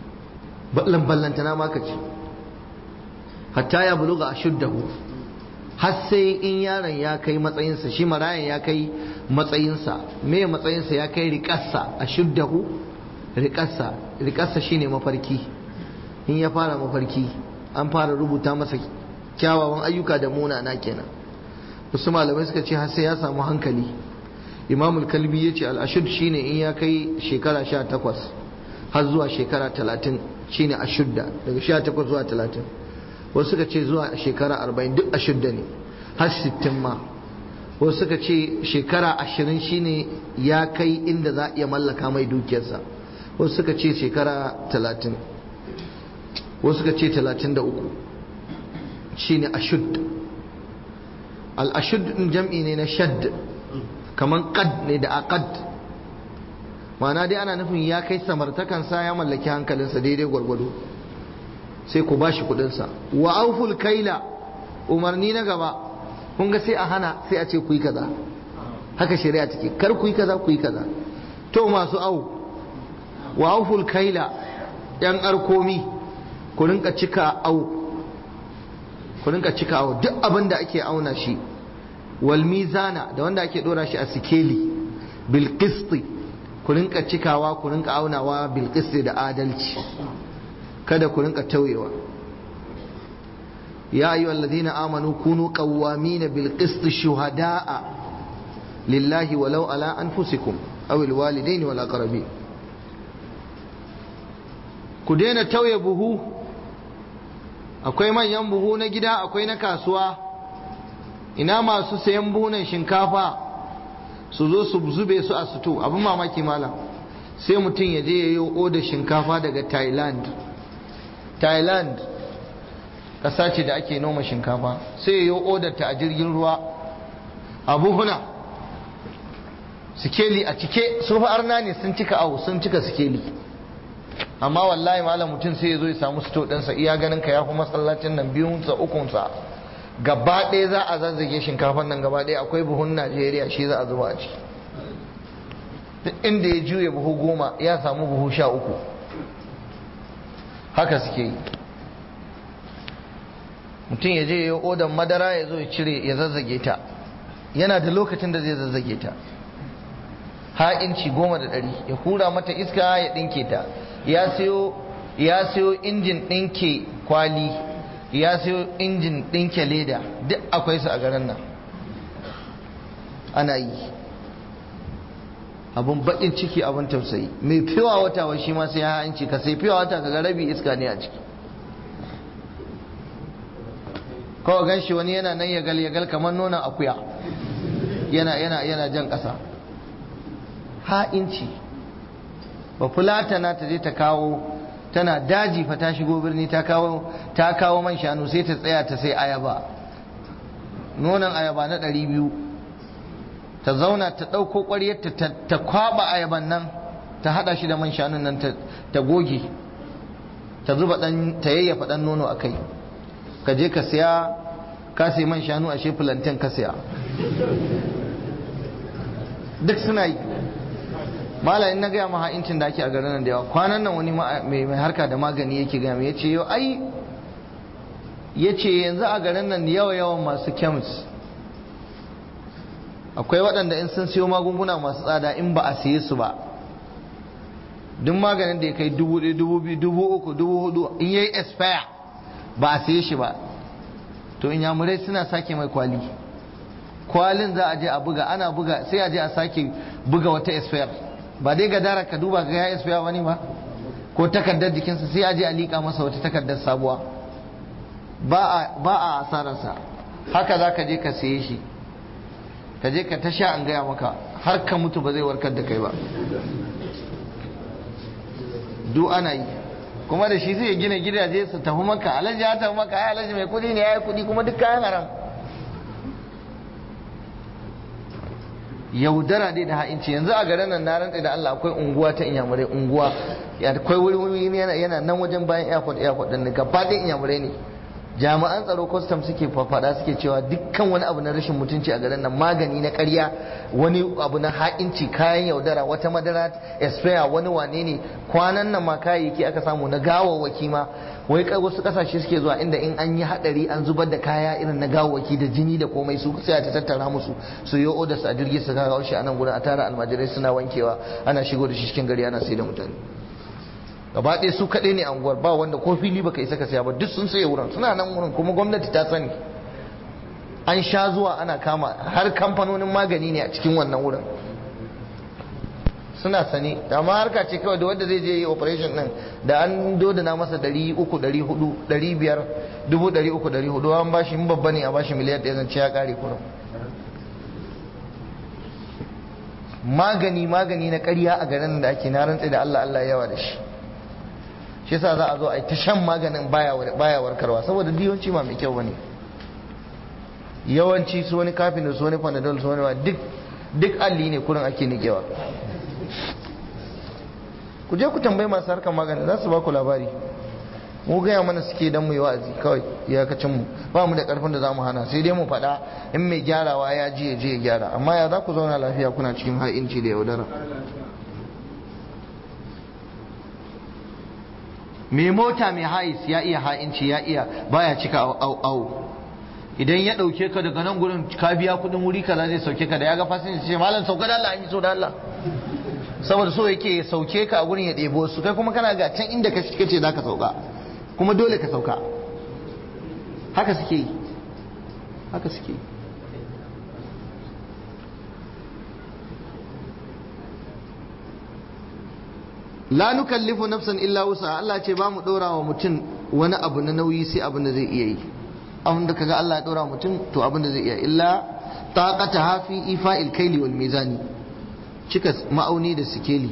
S1: ballantana ma ka ci, hatta ya buluga ashuddahu, har sai in yaron ya kai matsayinsa, shi marayan ya kai matsayinsa. Me matsayinsa? ya kai riƙarsa, a shuddahu riƙarsa shine mafarki. In ya fara mafarki an fara rubuta masa kyawawan ayyuka da munana kenan. wasu malamai suka ce har sai ya samu hankali. Imamul Kalbi ya ce al-ashud shine in ya kai shekara 18 har zuwa shekara 30 shine ashudda, daga 18 zuwa 30. wasu suka ce zuwa shekara 40 duk ashudda ne, har 60 ma. wasu suka ce shekara 20 shine ya kai inda za a iya mallaka mai dukiyarsa. wasu suka ce shekara 30, wasu suka ce 33 shine ashud. al-ashud din jam'i ne na shadd, kaman qad ne da aqad. ma'ana dai ana nufin ya kai samartakansa, ya mallaki hankalinsa daidai gwargwado, sai ku bashi kudinsa. wa auful kaila, umarni na gaba, kun ga sai a hana, sai a ce ku yi kaza. haka shari'a take, kar ku yi kaza, ku yi kaza. to masu au, wa auful kaila, yan arkomi, ku rinka cika au, ku rinka cika au duk abin da ake auna shi. wal mizana, da wanda ake dora shi a sikeli. bil qisti, ku rinka cikawa, ku rinka aunawa bil qisti, da adalci, kada ku rinka tauyewa. ya ayyuhal ladina amanu kunu qawwamina bil qisti shuhada'a lillahi walau ala anfusikum aw al walidaini wal aqrabin. ku daina tauye buhu. akwai manyan buhu na gida, akwai na kasuwa. ina masu sayan buhunan shinkafa su zo su zube su a suto? abin mamaki malam, sai mutum ya je ya yi oda shinkafa daga Thailand. ƙasa ce da ake noma shinkafa, sai ya yi odar ta a jirgin ruwa a buhuna, sikeli a cike. su fa arna ne, sun cika awu, sun cika sikeli. amma wallahi malam mutum sai ya zo ya samu sito ɗinsa, iya ganin ka ya fi masallacin nan biyunsa ukunsa, gaba ɗaya za a zazzage shinkafan nan gaba ɗaya. akwai buhun Najeriya, shi za a zuba a ciki. duk inda ya juya buhu 10 ya samu buhu 13. haka suke yi. mutum ya je ya odan madara, ya zo ya cire, ya zazzage ta. yana da lokacin da zai zazzage ta, ha'inci 10 ya hura mata iska, ya ɗinke ta. ya siyo injin ɗinke kwali, ya siyo injin ɗinke leda, duk akwai su a garin nan ana yi. abun baƙin ciki, abun tausayi. mai fiwa wata wa shi ma sai ya ha'inci ka sai fiwa wata kaga rabi iska ne a ciki. kawai gan shi wani yana nan yagal kamar nonon akuya, yana jan ƙasa. ha'inci. ba fulatana ta je ta kawo, tana daji fa ta shigo birni, ta kawo man shanu, sai ta tsaya ta sai ayaba, nonon ayaba na 200, ta zauna ta ɗauko ƙwaryar ta kwaba ayaban nan, ta haɗa shi da man shanun nan, ta goge, ta zuba ta yayyafa ɗan nono a kai. ka je ka siya, ka sai man shanu, ashe plantain ka siya. duk suna yi. malayin na gaya maha incin da ake a garin nan da yawa. kwanan nan wani mai harka da magani yake gaya mai, yace yau ai, yace yanzu a garin nan yawan masu chemist, akwai waɗanda in sun siyo magunguna masu tsada, in ba a siye su ba, duk maganin da ya kai 1,000, 2,000, 3,000, 4,000 in yayi expire ba a siye shi ba, to inyamurai suna sake mai kwalin za a je a buga, ana buga, sai a je a sake buga wata expire. ba dai gadara ka duba ga ya expire wani ba, ko takardar jikinsa, sai a je a liƙa masa wata takardar sabuwa. ba a asararsa. haka za ka je ka siye shi, ka je ka tasha, an gaya maka har ka mutu ba zai warkar da kai ba. duk ana yi. kuma da shi zai gina gidaje su tafi maka. alhaji ya tafi maka, ai alhaji mai kudi ne, ya yi kudi, kuma duk kayan haram. yaudara dai da ha'inci. yanzu a garin nan na rantsa da Allah, akwai unguwa ta inyamurai, unguwa akwai wuri yana nan wajen bayan airport din, gaba ɗaya inyamurai ne. jami'an tsaro custom suke faɗa suke cewa dukkan wani abu na rashin mutunci a garin nan, magani na ƙarya, wani abu na ha'inci, kayan yaudara, wata madara expire, wani wane ne, kwanan nan ma kayayyaki aka samu na gawawwaki ma, wai wasu kasashe suke zuwa inda in an yi hadari an zubar da kaya irin na gawawwaki da jini da komai, su sai ta tattara musu su yi odar su a jirgi su kawo shi a nan gurin a tara almajirai suna wankewa ana shigo da shi cikin gari ana sai da mutane. Gaba ɗaya su kaɗai ne a unguwar, ba wanda ko fili baka isa ka saya ba, duk sun saye wurin, suna nan wurin kuma gwamnati ta sani. An sha zuwa ana kama har kamfanonin magani ne a cikin wannan wurin, suna sani. Amma harka ce kawai da wanda zai je yi operation ɗin da an dodana masa 300 400 500 300 400 an bashi, in babba ne a bashi miliyan 1 zan ce ya kare kurum. magani na ƙarya a garin da ake, na rantse da Allah yawa da shi. Shi yasa za a zo a yi ta shan maganin baya warkarwa, saboda yawanci ba mai kyau bane. Yawanci su wani kafin su wani panadol su wani duk alli ne kurin ake nikewa. Ku je ku tambayi masu harkar magani za su ba ku labari. Mu gaya mana suke dan mu yi wa'azi kawai, iyakacin mu ba mu da karfin da za mu hana, sai dai mu faɗa in mai gyarawa ya je ya gyara. Amma ya za ku zauna lafiya kuna cikin ha'inci da yaudara? mai mota mai hais ya iya ha'inci, ya iya baya cika au. Idan ya dauke ka daga nan gurin ka biya kudin wuri kaza zai sauke ka, da ya ga fasinja ce malam sauka da Allah, an yi so da Allah, saboda so yake ya sauke ka a gurin ya ɗebo su, kai kuma kana ga can inda ka ce za ka sauka, kuma dole ka sauka. Haka suke yi. La nukallifu nafsan illa wusa, Allah ce ba mu dora wa mutum wani abu na nauyi sai abin da zai iya yi. Abin da kaga Allah ya dora wa mutum to abin da zai iya, illa taqata hafi ifa'il kaili wal mizani, cika ma'auni da sikeli.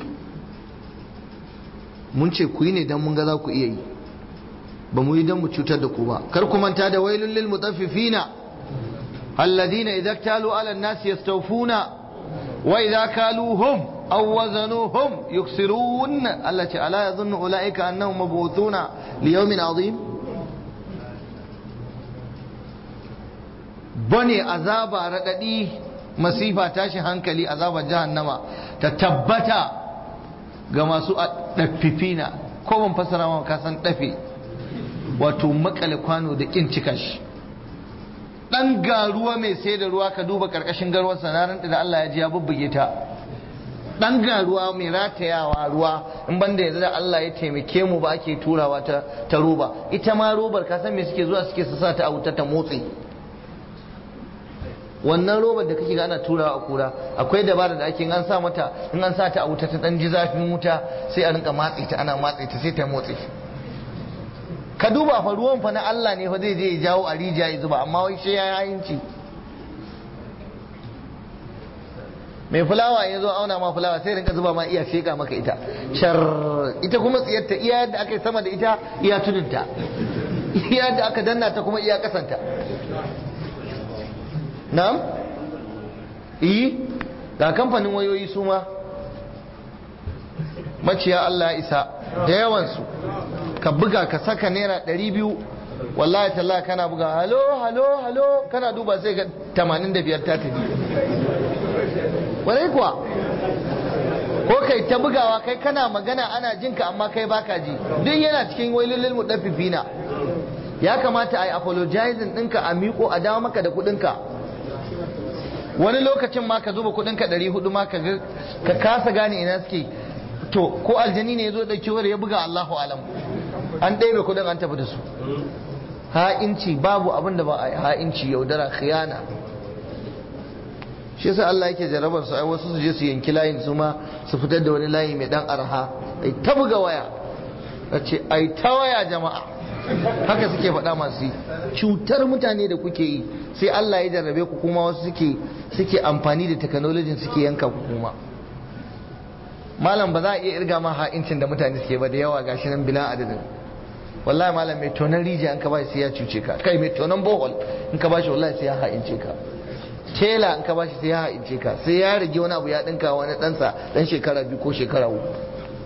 S1: Mun ce ku yi ne dan mun ga za ku iya yi, ba mu yi dan mu cutar da ku ba. Kar ku manta da wailul lil mutaffifina alladhina idza talu ala an-nasi yastawfuna wa idza kaluhum أو وزنوهم يكسرون. التي ألا يظن أولئك أنهم مبعوثون ليوم عظيم. بني عذاب رددي مصيبة تاشي هنكلي عذاب جهنم تتبتا كما سوء تففينا كوم فسر ما كاسن تفي وتمكل kwano da kin cika shi. Dan garuwa mai sai da ruwa ka duba karkashin garwar sanarin da Allah ya ji ya bubbuge ta. Dan garuwa mai ratayawa ruwa in banda yanzu da Allah ya taimake mu ba ake turawa ta roba, ita ma robar ka san me suke zuwa suke sa ta a wuta ta motsi. Wannan robar da kake ga ana turawa a kura, akwai dabara da ake in an sa ta a wuta ta dan ji zafin wuta sai a rinka matse ta, ana matse ta sai ta motsi. Ka duba fa ruwan fa na Allah ne fa zai je ya jawo a rijiya ya zuba, amma wai sai ya yayinci. Mai fulawa ya zo auna ma fulawa sai rinka zuba ma iya sheka maka ita shar, ita kuma tsiyarta iya yadda aka yi sama da ita iya tudunta, iya yadda aka danna ta kuma iya kasanta. Na'am? Ga kamfanin wayoyi su ma maciya Allah ya isa da yawansu, ka buga ka saka naira 200, wallahi tallahi kana buga halo kana duba sai ga 85 ta tafi. Warai kuwa, ko kai ta bugawa kai kana magana ana jinka amma kai baka ji, duk yana cikin wailulil mudaffifina. Ya kamata a yi apologizing ɗinka, a miƙo a dawo maka da kuɗinka. Wani lokacin ma ka zuba kuɗinka 400 ma ka kasa gane ina suke. To ko aljani ne ya zo da kiwar ya buga Allahu alam, an ɗebe kuɗin an tafi da su. Ha'inci babu abin da ba a ha'inci, yaudara, khiyana. Shi yasa Allah yake jarabar su, ai wasu su je su yanki layin su ma su fitar da wani layi mai dan arha, ai ta buga waya, ce ai ta waya jama'a, haka suke faɗa masu yi. Cutar mutane da kuke yi sai Allah ya jarrabe ku, kuma wasu suke amfani da technology suke yanka ku kuma. Malam ba za a iya irga ma ha'incin da mutane suke ba da yawa, gashi nan bila adadin. Wallahi malam mai tonan rijiya in ka bashi sai ya cuce ka, kai mai tonan bohol in ka bashi wallahi sai ya ha'ince ka. Tela in ka bashi sai ya ha'ince ka, sai ya rage wani abu ya dinka wani ɗansa ɗan shekara 2 ko shekara 3.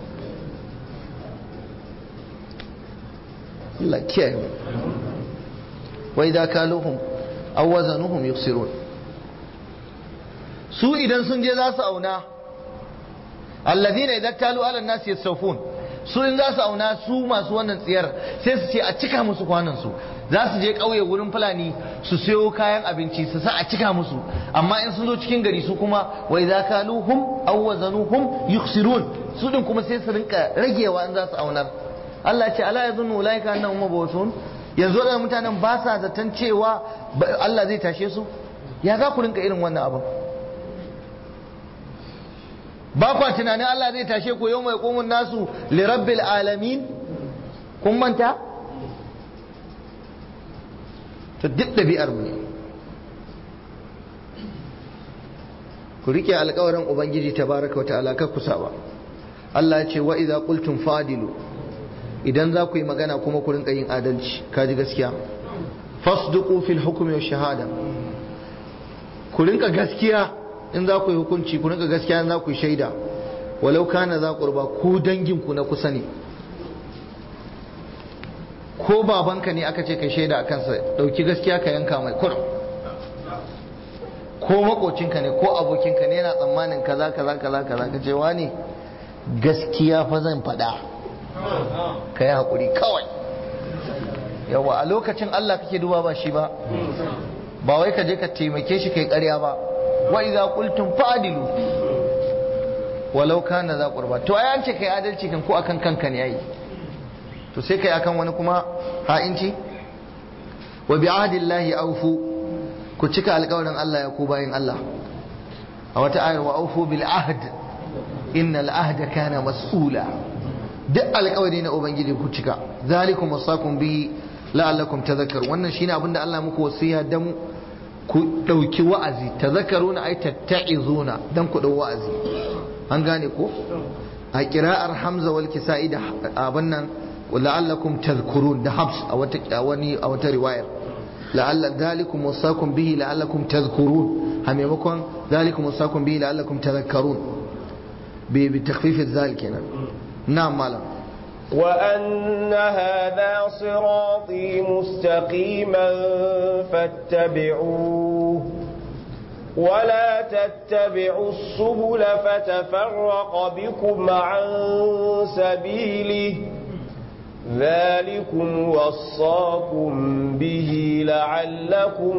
S1: Allah kiyaye mu. wa idza kaluhum aw wazanuhum yukhsirun. su idan sun je za su auna, alladhina idza kalu ala an-nas yastawfun, su in za su auna su masu wannan tsiyar sai su ce a cika musu kwanan su. za su je ƙauye wurin fulani su siyo kayan abinci su sa a cika musu, amma in sun zo cikin gari su kuma wa idza kaluhum aw wazanuhum yukhsirun, su din kuma sai su rinka ragewa in za su aunar. Allah ce ala yazunnu ulaika annahum mab'uthun, yanzu da mutanen ba sa zaton cewa Allah zai tashe su. Ya za ku rinka irin wannan abin? ba kwa tunanin Allah zai tashe ku yau mai qumun nasu li rabbil alamin? kun manta? to duk ɗabi'ar mu ne. ku rike alƙawarin ubangiji tabaraka wa ta'ala kar ku saba. Allah ya ce wa idza qultum fadilu, idan za ku yi magana kuma ku rinka yin adalci, kaji gaskiya. Fasduqu fil hukmi wa shahada, ku rinka gaskiya in za ku yi hukunci, ku rinka gaskiya in za ku yi shaida. walau kana za qurba, ku dangin ku na kusa ne, ko babanka ne aka ce kai shaida a kansa, dauki gaskiya ka yanka mai kurum. ko makocinka ne ko abokinka ne yana tsammanin kaza kaza kaza kaza, ka ce wani gaskiya fa zan faɗa, ka yi haƙuri kawai. yawa a lokacin Allah kake duba ba shi ba, ba wai ka je ka taimake shi kai ƙarya ba. wa idza qultum fa'dilu walau kana za qurba, to ai an ce kai adalci kan ko akan kanka ne yayi, to sai kai akan wani kuma ha'inci. wa bi ahdillahi awfu, ku cika alƙawarin Allah ya ku bayin Allah. a wata ayar wa awfu bil ahd innal ahda kana mas'ula, duk alƙawari na ubangiji ku cika. zalikum wasakum bihi la'allakum tadhakkarun, wannan shine abinda Allah muku wasiya dan ku dauki wa'azi. tadhakkaruna ay tatta'izuna, dan ku dau wa'azi. an gane ko? a qira'ar Hamza wal Kisa'i da abin nan la'allakum tadhkurun da Habs a wata riwayar la'alla dhalikum wasakum bihi la'allakum tadhkurun, a maimakon dhalikum wasakum bihi la'allakum tadhakkarun bi takhfif adh-dhal kenan. na'am malam.
S2: وأن هذا صراطي مستقيما فاتبعوه ولا تتبعوا السبل فتفرق بكم عن سبيله ذلكم وصاكم به لعلكم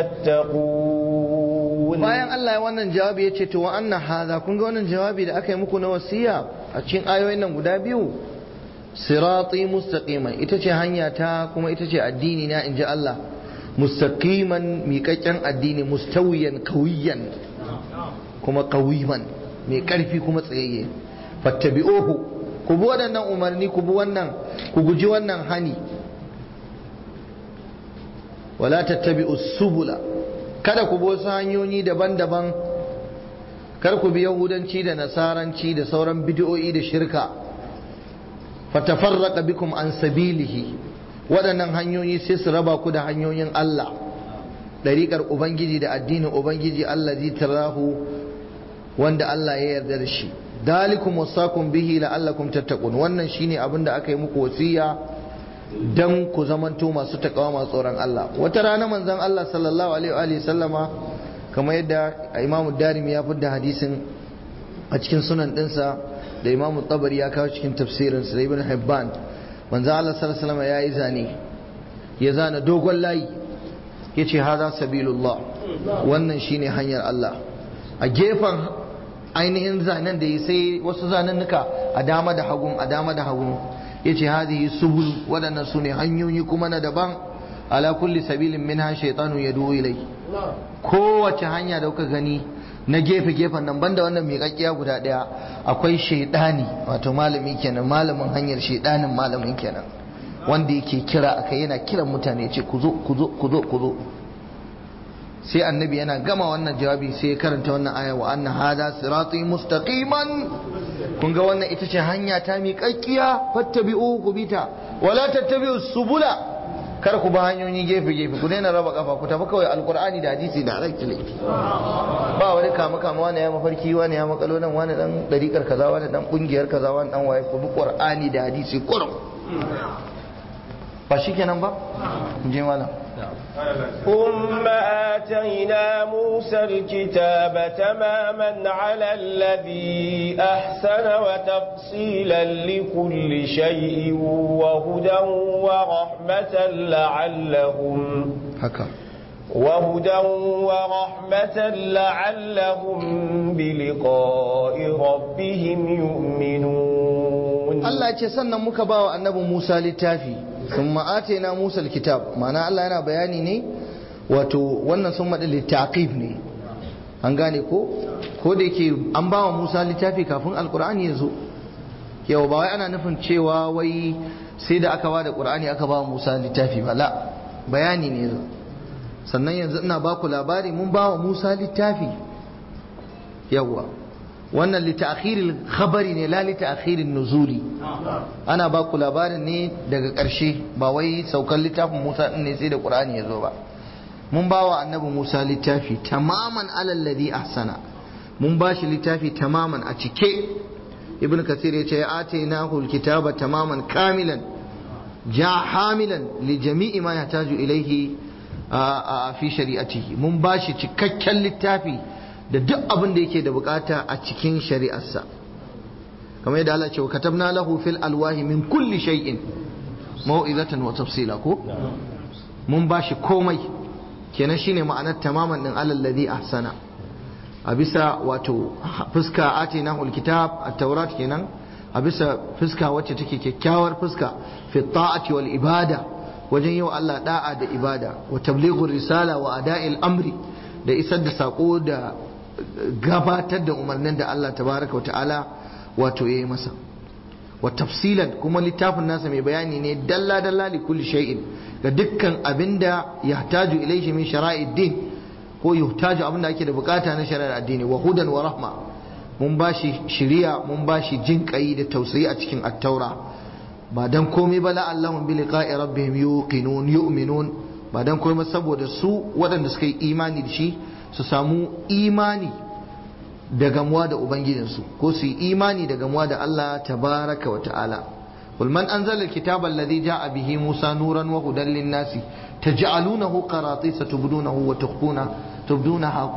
S2: تتقون.
S1: bayan Allah ya wannan jawabi ya ce to wa anna hadha, kun ga wannan jawabi da aka yi muku na wasiya a cikin ayoyin nan guda biyu, sirati mustaqiman, ita ce hanya ta kuma ita ce addini na, inji Allah. mustaqiman, miƙaƙƙen addini, mustawiyan qawiyan kuma qawiman, mai ƙarfi kuma tsayayye. fattabi'uhu, ku bi waɗannan umarni, ku bi wannan, ku guji wannan hani. wala tattabi'us subula, kada ku bi wasu hanyoyi daban-daban, kar ku bi yahudanci da nasaranci da sauran bid'o'i da shirka. fatafarraqa bikum an sabilihi, waɗannan hanyoyi sai su raba ku da hanyoyin Allah, ɗariƙar ubangiji da addinin ubangiji allazi tarahu, wanda Allah ya yarda da shi. dalikum wasakum bihi la'allakum tattaqun, wannan shine abin da aka yi muku wasiya dan ku zamanto masu takawa, masu tsoron Allah. wata rana manzon Allah sallallahu alaihi wa sallama, kamar yadda Imam Darimi ya fidda hadisin a cikin sunan dinsa, da Imam Tabari ya kawo cikin tafsirinsa, da Ibn Hibban, manzon Allah sallallahu alaihi wa sallama ya yi zane, ya zana dogon layi, yace hada sabilullah, wannan shine hanyar Allah. a gefen ainihin zanen da ya sai wasu zanennuka a dama da hagun, a dama da hagun, yace hadhihi subul, wadannan sune hanyoyi kuma na daban. ala kulli sabilin minha shaytanu yadu ilai, kowace hanya da kuka gani na gefe gefen nan, banda wannan miƙaƙƙiya guda ɗaya, akwai shaydani, wato malami kenan, malamin hanyar shaydanin malamin kenan, wanda yake kira akai, yana kiran mutane, yace ku zo ku zo ku zo ku zo. sai annabi yana gama wannan jawabi sai ya karanta wannan aya, wa anna hada sirati mustaqiman, kun ga wannan ita ce hanya ta miƙaƙƙiya, fattabi'u ku bita, wala tattabi'u subula, kar ku ba hanyoyi gefe gefe, ku daina raba kafa, ku tafi kawai alqur'ani da hadisi da directly. ba wani kama kama, wani ya mafarki, wani ya makalo nan, wani dan dariƙar kaza, wani dan kungiyar kaza, wani dan waye, ku bi qur'ani da hadisi kurum. ba shikenan ba? je malam.
S2: ثم آتينا موسى الكتاب تماما على الذي أحسن وتفصيلا لكل شيء وهدى ورحمة لعلهم بلقاء ربهم يؤمنون.
S1: الله يتسنى مكبا النبي موسى للتافي ثم آتينا موسى الكتاب معنى الله yana bayani ne wato wannan sun madin littaqib ne an gane ko da yake an bawa Musa littafi kafin alqur'ani ya zo yau ba wai ana nufin cewa wai sai da aka bada qur'ani aka bawa Musa littafi ba la bayani ne zo sannan yanzu ina baku labari mun bawa Musa littafi yawa wannan lita'khiril khabari ne la lita'khirin nuzuli ana ba ku labarin ne daga ƙarshe ba wai saukar littafin Musa din ne sai da Qur'ani ya zo ba mun bawa annabi Musa littafi tamaman alal ladhi ahsana mun bashi littafi tamaman a cike ibn kathir yace ya atainahu alkitaba tamaman kamilan ja hamilan li jami'i ma yahtaju ilayhi fi shari'atihi mun bashi cikakken littafi da duk abin da yake da bukata a cikin shari'arsa kamar yadda Allah ce wa katabna lahu fil alwahi min kulli shay'in mau'izatan wa tafsila ko mun bashi komai kenan shine ma'anar tamaman din alal ladhi ahsana a bisa wato fuska atinahu alkitab at-taurat kenan a bisa fuska wacce take kyakkyawar fuska fi ta'ati wal ibada wajen yau Allah da'a da ibada wa tablighur risala wa ada'il amri da isar da sako da gabatar da umarnin da Allah tabaraka wa ta'ala wato yayi masa wa tafsilan kuma littafin nasa mai bayani ne dalla dalla li kulli shay'in ga dukkan abinda yahtaju ilayhi min shara'id din ko yahtaju abinda ake da bukata na shari'ar addini wa hudan wa rahma mun bashi shiriya mun bashi jinƙayi da tausayi a cikin at-taura ba dan komai ba la'allahum bi liqa'i rabbihim yu'minun ba dan komai saboda su waɗanda suka yi imani da shi su samu imani da gamuwa da ubangijinsu ko su yi imani da gamuwa da Allah tabaraka wa ta'ala qul man anzala alkitaba alladhi ja'a bihi musa nuran wa hudan lin-nasi taj'alunahu qaratisa tubdunahu wa tubdunaha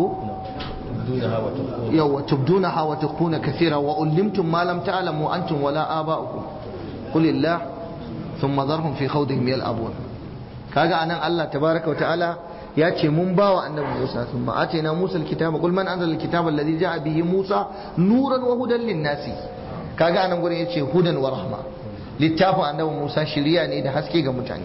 S1: tubdunaha wa tukhuna kathira wa ullimtum ma lam ta'lamu antum wala aba'ukum qulillah thumma dharhum fi khawdihim yal'abun kaga anan Allah tabaraka wa ta'ala ya ce mun bawa annabi Musa sun ma'atina Musa alkitaba qul man anzala alkitaba alladhi ja'a bihi Musa nuran wa hudan lin-nasi kaga anan gurin yace hudan wa rahma littafin annabi Musa shiriya ne da haske ga mutane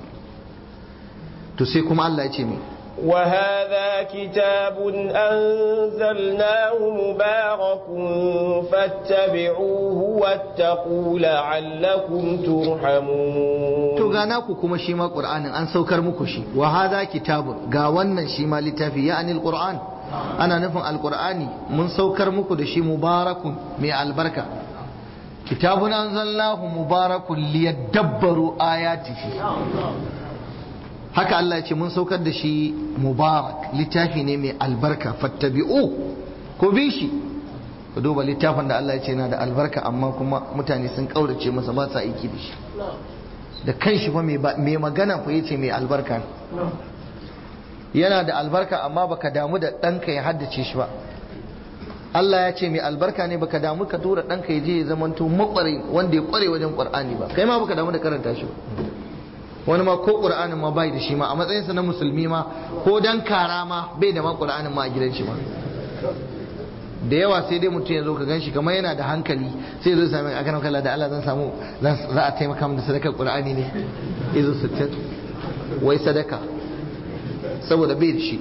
S1: to sai kuma Allah ya ce me
S2: وهذا كتاب أنزلناه مبارك فاتبعوه واتقوا لعلكم ترحمون
S1: to gana ku kuma shi ma Qur'anin an saukar muku shi wa hadha kitabun ga wannan shi ma littafi ya'ani alquran ana nufin alqur'ani mun saukar muku da shi mubarakun mai albarka kitabun anzalnahu mubarakun liyadabbaru ayatihi haka Allah ya ce mun saukar da shi mubarak littafi ne mai albarka fattabi'u ko bi shi ku duba littafin da Allah ya ce yana da albarka amma kuma mutane sun kaurace masa ba sa aiki da shi da kanshi fa mai magana fa yace mai albarka yana da albarka amma baka damu da ɗanka ya haddace shi ba Allah ya ce mai albarka ne baka damu ka tura ɗanka ya je ya zamanto makware wanda ya kware wajen Qur'ani ba kai ma baka damu da karanta shi ba wani ma ko ƙur'anin ma bai da shi ma a matsayinsa na musulmi ma ko dan kara ma bai da ma ƙur'anin ma a gidan shi ma da yawa sai dai mutum ya zo ka gan shi kamar yana da hankali sai ya zo sami a kanan kalla da Allah zan samu za a taimaka min da sadakar ƙur'ani ne ya zo sittin wai sadaka saboda bai da shi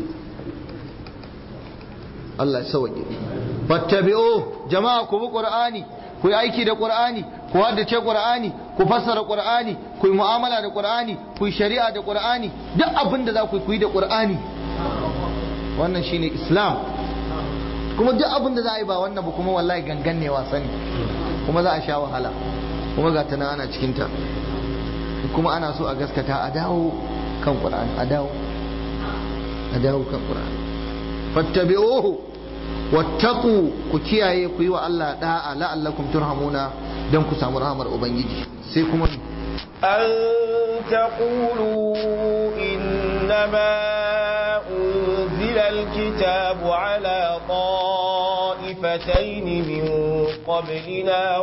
S1: Allah ya sauke fattabi'u jama'a ku bi ƙur'ani ku yi aiki da ƙur'ani ku haddace ƙur'ani ku fassara ƙur'ani ku yi mu'amala da ƙur'ani ku yi shari'a da ƙur'ani duk abin da za ku yi da ƙur'ani wannan shine islam kuma duk abin da za a yi ba wannan ba kuma wallahi gangan ne wasa ne kuma za a sha wahala kuma ga ta nan ana cikin ta kuma ana so a gaskata a dawo kan ƙur'ani a dawo kan ƙur'ani fattabi'uhu wattaqu ku kiyaye ku yi wa Allah da'a la'allakum turhamuna dan ku samu rahmar ubangiji sai kuma
S2: an taqulu inna إنما أنزل الكتاب على طائفتين من قبلنا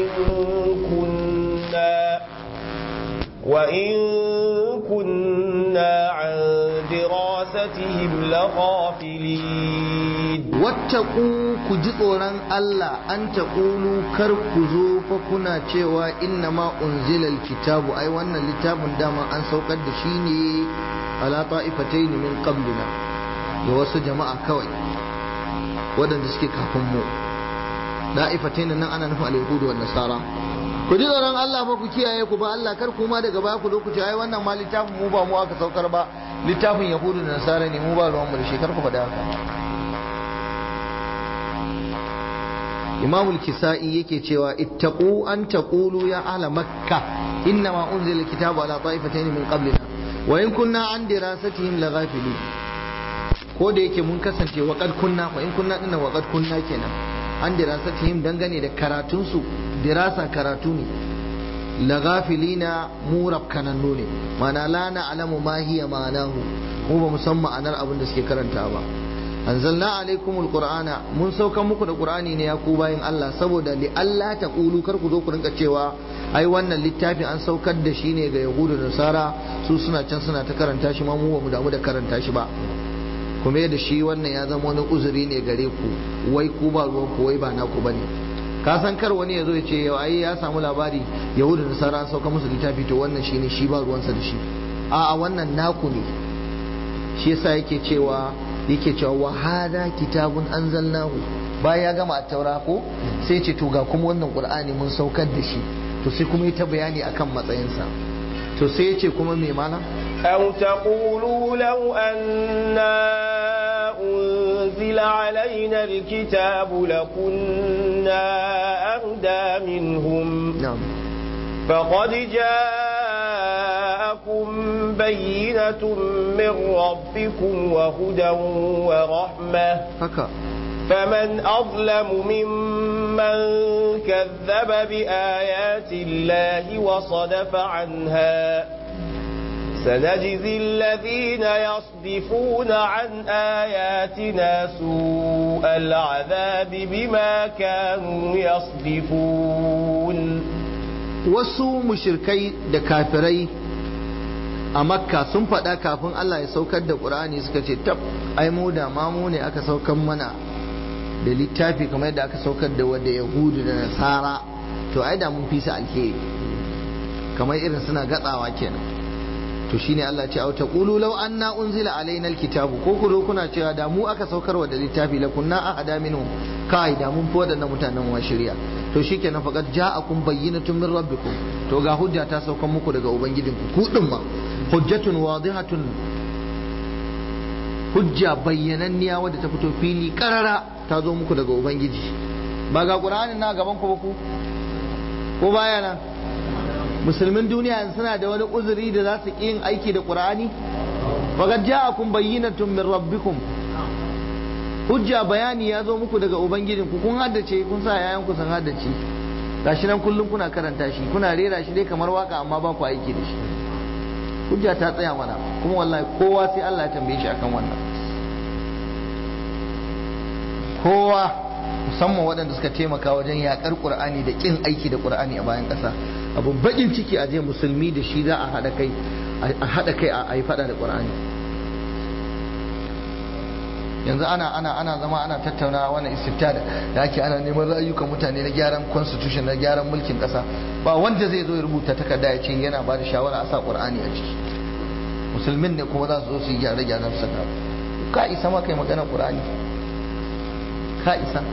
S2: وإن كنا عن دراستهم لغافلين
S1: واتقوا كجطوران الله أن تقولوا كركزوا فكنا cewa إنما أنزل الكتاب أي وأن الكتاب داما أن سوقت دشيني على طائفتين من قبلنا لوسو جماعة كوي ودن دسكي كافمو طائفتين أنا نفع اليهود والنصارى ku ji tsoron Allah fa ku kiyaye ku ba Allah kar kuma daga baya ku zo ku ce ai wannan ma littafin mu ba mu aka saukar ba littafin yahudu da nasara ne mu ba ruwan mu da shi kar ku faɗa haka Imam al-Kisa'i yake cewa ittaqu an taqulu ya ahla makkah inna ma unzila al-kitabu ala ta'ifatayn min qablina wa in kunna an dirasatihim laghafilin ko da yake mun kasance wa qad kunna wa in kunna dinnan wa qad kunna kenan an dirasatihim dangane da karatunsu dirasa karatu ne laghafilina murab kanannu ne mana la na'lamu ma hiya ma'anahu mu ba musamman ma'anar abin da suke karanta ba anzalna alaikumul qur'ana mun sauka muku da qur'ani ne ya ku bayin Allah saboda li Allah taqulu kar ku zo ku rinka cewa ai wannan littafin an saukar da shi ne ga yahudu da nasara su suna can suna ta karanta shi ma mu ba mu damu da karanta shi ba kuma da shi wannan ya zama wani uzuri ne gare ku wai ku ba ruwan ku wai ba naku bane ka san kar wani ya zo ya ce yau ai ya samu labari yahudu da nasara an sauka musu littafi to wannan shine shi ba ruwansa da shi a'a wannan naku ne shi yasa yake cewa wa hada kitabun anzalnahu bayan ya gama at-taura ko sai ce to ga kuma wannan qur'ani mun saukar da shi to sai kuma ya ta bayani akan matsayinsa to sai ya ce kuma me mana
S2: أو تقولوا لو أنا أنزل علينا الكتاب لكنا أهدى منهم
S1: نعم
S2: فقد جاءكم بينة من ربكم وهدى ورحمة فمن أظلم ممن كذب بآيات الله وصدف عنها سنجزي الذين يصدفون عن آياتنا سوء العذاب بما كانوا يصدفون
S1: wasu mushrikai da kafirai a makka sun faɗa kafin Allah ya saukar da ƙur'ani suka ce tab ai mu da mamu ne aka saukar mana da littafi kamar yadda aka saukar da wanda yahudu da nasara to ai da mun fi su alheri kamar irin suna gatsawa kenan to shine Allah ce au taqulu law anna unzila alaina alkitabu ko ku kuna cewa da mu aka saukarwa da littafi la kunna ahada minhum kai da mun fi wadannan mutanen wa shari'a to shikenan faqad ja'akum bayyinatun min rabbikum to ga hujja ta saukan muku daga ubangijinku ku din ma hujjatun wadihatun hujja bayyananniya wadda ta fito fili karara ta zo muku daga ubangiji ba ga qur'anin na gaban ku ba ku ko baya nan musulmin duniya suna da wani uzuri da za su yin aiki da qur'ani faqad ja'akum bayyinatun min rabbikum hujja bayani ya zo muku daga ubangijinku kun haddace kun sa yayan ku sun haddace gashi nan kullum kuna karanta shi kuna rera shi dai kamar waka amma ba ku aiki da shi hujja ta tsaya mana kuma wallahi kowa sai Allah ya tambaye shi akan wannan kowa musamman waɗanda suka taimaka wajen yakar qur'ani da kin aiki da qur'ani a bayan ƙasa abu bakin ciki a je musulmi da shi za a haɗa kai a yi faɗa da qur'ani yanzu ana zama ana tattaunawa wannan istifta da ake ana neman ra'ayukan mutane na gyaran constitution na gyaran mulkin kasa ba wanda zai zo ya rubuta takarda ya ce yana ba da shawara a sa qur'ani a ciki musulmin ne kuma za su zo su yi gyare-gyaren su ka isa ma kai magana qur'ani ka isa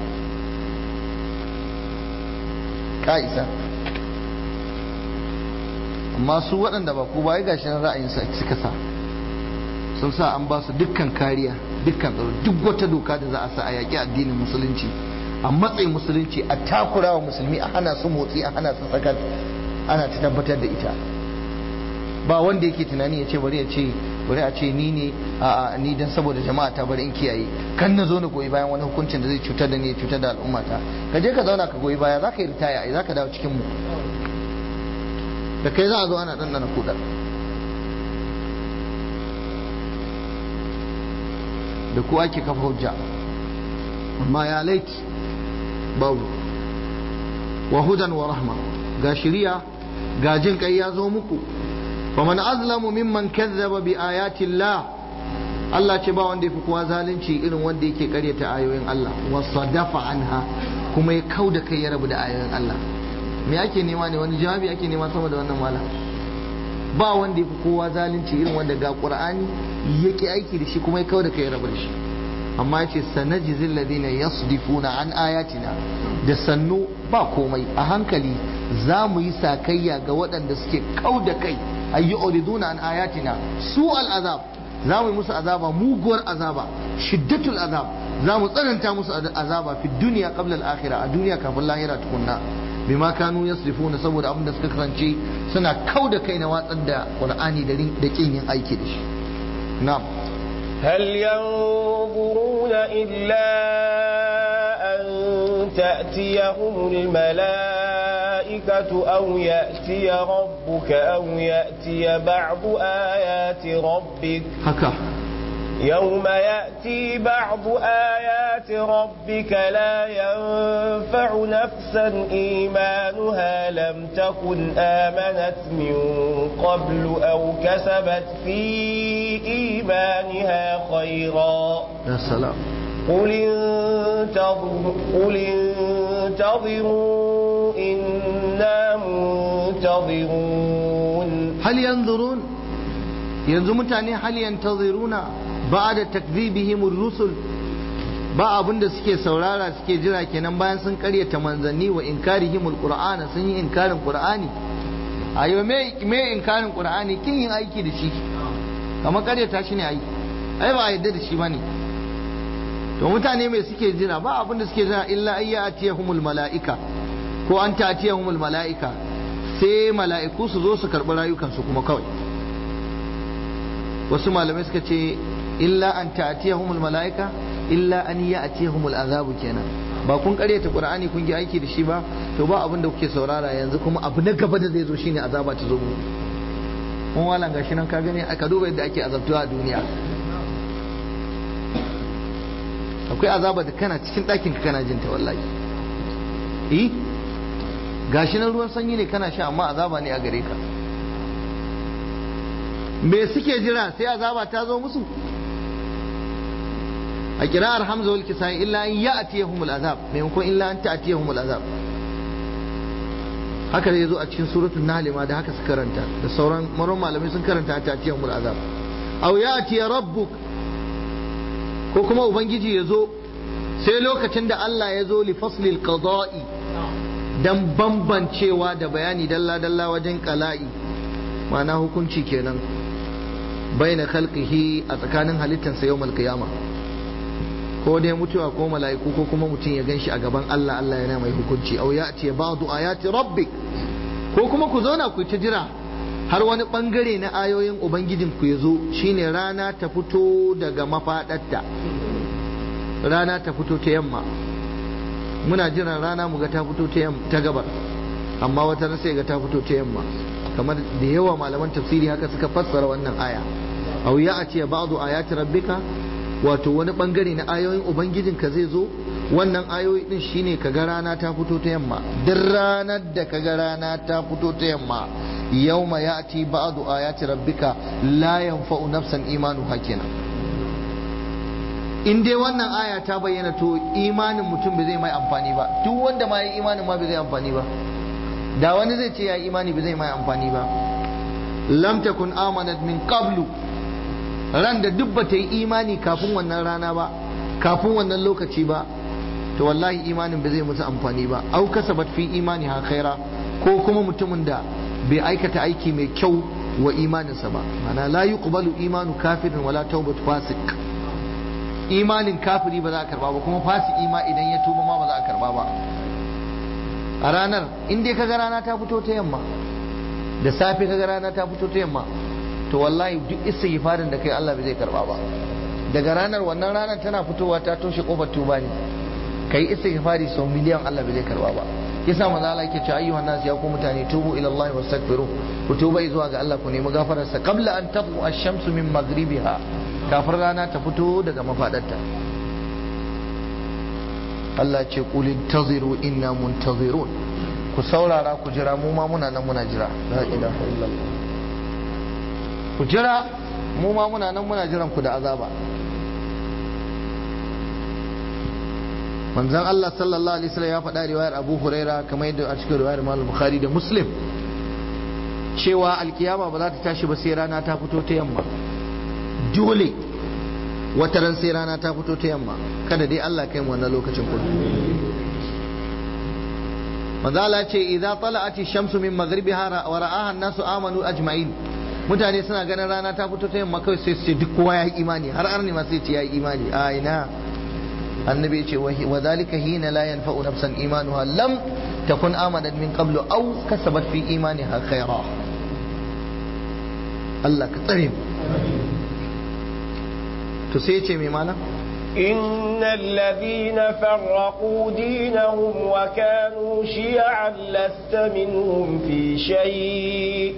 S1: amma su waɗanda ba ku ba ya gashi na ra'ayin suka sa sun sa an ba su dukkan kariya dukkan tsaro duk wata doka da za a sa a yaƙi addinin musulunci a matsayin musulunci a takura wa musulmi a hana su motsi a hana su sakat ana ta tabbatar da ita ba wanda yake tunani ya ce bari a ce ni ne ni dan saboda jama'a ta bari in kiyaye kan na zo na goyi bayan wani hukuncin da zai cutar da ni cutar da al'umma ta ka je ka zauna ka goyi baya za ka yi ritaya ai za ka dawo cikin mu da kai za a zo ana ɗanɗana kudar da ku ake kafa hujja amma ya laiki babu. wa hudan wa rahma, ga shiriya ga jin kai ya zo muku. faman azlamu mimman kazzaba bi ayati Allah, Allah ce ba wanda yafi kowa zalunci irin wanda yake karyata ayoyin Allah wa sadafa anha, kuma ya kauda kai ya rabu da ayoyin Allah. me ake nema ne? wani jawabi ake nema sama da wannan mala? ba wanda yafi kowa zalunci irin wanda ga Qur'ani yake aiki da shi kuma ya kauda kai ya rabu da shi. amma yace sanajizil ladina yasdifuna an ayatina, da sannu ba komai a hankali za mu yi sakayya ga waɗanda suke kauda kai ayyuriduna an ayatina su al'azab, za mu yi musu azaba, muguwar azaba, shiddatul azab, za mu tsananta musu azaba fi duniya qabla al-akhirah, a duniya kafin lahira tukunna, bima kanu yasrifuna, saboda abin da suka kasance suna kauda kai na watsar da Qur'ani da kin yin aiki da shi. na'am.
S2: هل ينظرون إلا أن تأتيهم الملائكة أو يأتي ربك أو يأتي بعض آيات ربك يوم يأتي بعض آيات ربك لا ينفع نفسا إيمانها لم تكن آمنت من قبل أو كسبت في إيمانها خيرا.
S1: يا سلام.
S2: قل انتظروا إنا منتظرون.
S1: هل ينظرون؟ ينظرون هل ينتظرون بعد تكذيبهم الرسل؟ ba abin da suke saurara suke jira kenan bayan sun karyata manzanni wa inkarihimul qur'ana, sun yi inkarin qur'ani. ayo me inkarin qur'ani? kin yin aiki da shi, kamar karyata shi ne ai ba a yadda da shi bane. to mutane mai suke jira? ba abin da suke jira illa ayyatiyahumul mala'ika, ko an ta'tiyahumul mala'ika, sai mala'iku su zo su karbi rayukansu kuma kawai. wasu malamai suka ce illa an ta'tiyahumul mala'ika illa an ya'tiyahumul azabu kenan. ba kun karyata qur'ani kun yi aiki da shi ba, to ba abin da kuke saurara yanzu kuma abu na gaba da zai zo shine azaba ta zo mu. mun walan gashi nan ka gani aka duba yadda ake azabtuwa a duniya. akwai azaba da kana cikin ɗakin ka kana jinta wallahi. gashi nan ruwan sanyi ne kana sha amma azaba ne a gare ka. me suke jira sai azaba ta zo musu? a kira'ar hamza wal kisai illa an ya'tiyahumul azab, maimakon illa an ta'tiyahumul azab. haka zai zo a cikin suratul nahl ma da haka su karanta, da sauran maron malamai sun karanta ta'tiyahumul azab. aw ya'ti rabbuk, ko kuma ubangiji ya zo sai lokacin da Allah ya zo li faslil qada'i, dan bambancewa da bayani dalla dalla wajen qala'i, ma'ana hukunci kenan, baina khalqihi, a tsakanin halittansa yawmal qiyamah. ko dai mutuwa ko mala'iku ko kuma mutum ya ganshi a gaban Allah, Allah yana mai hukunci. aw ya'ti ba'du ayati rabbik, ko kuma ku zauna ku ta jira har wani bangare na ayoyin ubangijin ku yazo, shine rana ta fito daga mafadarta, rana ta fito ta yamma. muna jiran rana mu ga ta fito ta gabar, amma wata sai ga ta fito ta yamma, kamar da yawa malaman tafsiri haka suka fassara wannan aya. aw ya'ti ba'du ayati rabbika, wato wani bangare na ayoyin ubangijinka zai zo. wannan ayoyi din shine kaga rana ta fito ta yamma. duk ranar da kaga rana ta fito ta yamma, yawma ya'ti ba'du ayati rabbika la yanfa'u nafsan imanuha kenan. in dai wannan aya ta bayyana to imanin mutum bai zai mai amfani ba. duk wanda ma yi imanin ma bai zai amfani ba. da wani zai ce ya yi imani bai zai mai amfani ba. lam takun amanat min qablu, ran da duk bata yi imani kafin wannan rana ba, kafin wannan lokaci ba, to wallahi imanin ba zai musu amfani ba. au kasabat fi imani ha khaira, ko kuma mutumin da bai aikata aiki mai kyau wa imaninsa ba. mana la yuqbalu imanu kafirin wala tawbatu fasik. imanin kafiri ba za a karba ba, kuma fasiki ma idan ya tuba ma ba za a karba ba. a ranar in dai kaga rana ta fito ta yamma, da safe kaga rana ta fito ta yamma, to wallahi duk istighfarin da kai Allah bai zai karba ba. daga ranar, wannan ranar tana fitowa ta toshe kofar tuba ne. kai istighfari sau miliyan Allah bai zai karba ba. yasa manzo Allah yake cewa ayyuhan nas, ya ku mutane, tubu ila Allah wastaghfiru, ku tuba zuwa ga Allah ku nemi gafararsa qabla an taqu ash-shamsu min maghribiha, kafin rana ta fito daga mafadarta. Allah ce qul intaziru inna muntazirun, ku saurara ku jira mu ma muna nan muna jira. La ilaha illallah, ku jira mu ma muna nan muna jiran ku da azaba. manzon Allah sallallahu alaihi wasallam ya faɗa riwayar Abu Huraira kamar yadda a cikin riwayar Imam Bukhari da Muslim cewa alkiyama ba za ta tashi ba sai rana ta fito ta yamma. Dole wata ran sai rana ta fito ta yamma, kada dai Allah kai mu wannan lokacin kudu. manzo Allah ce idza tala'ati shamsu min maghribiha wa ra'aha an-nasu amanu ajma'in, mutane suna ganin rana ta fito ta yamma kawai sai su ce duk kowa ya yi imani, har arni ma sai ce ya yi imani. A ina annabi ce wa zalika hina la yanfa'u nafsan imanuha lam takun amanat min qablu aw kasabat fi imaniha khaira. Allah ka tsare mu. to sai ce mai mana
S2: إن الذين فرقوا دينهم وكانوا شيعا لست منهم في شيء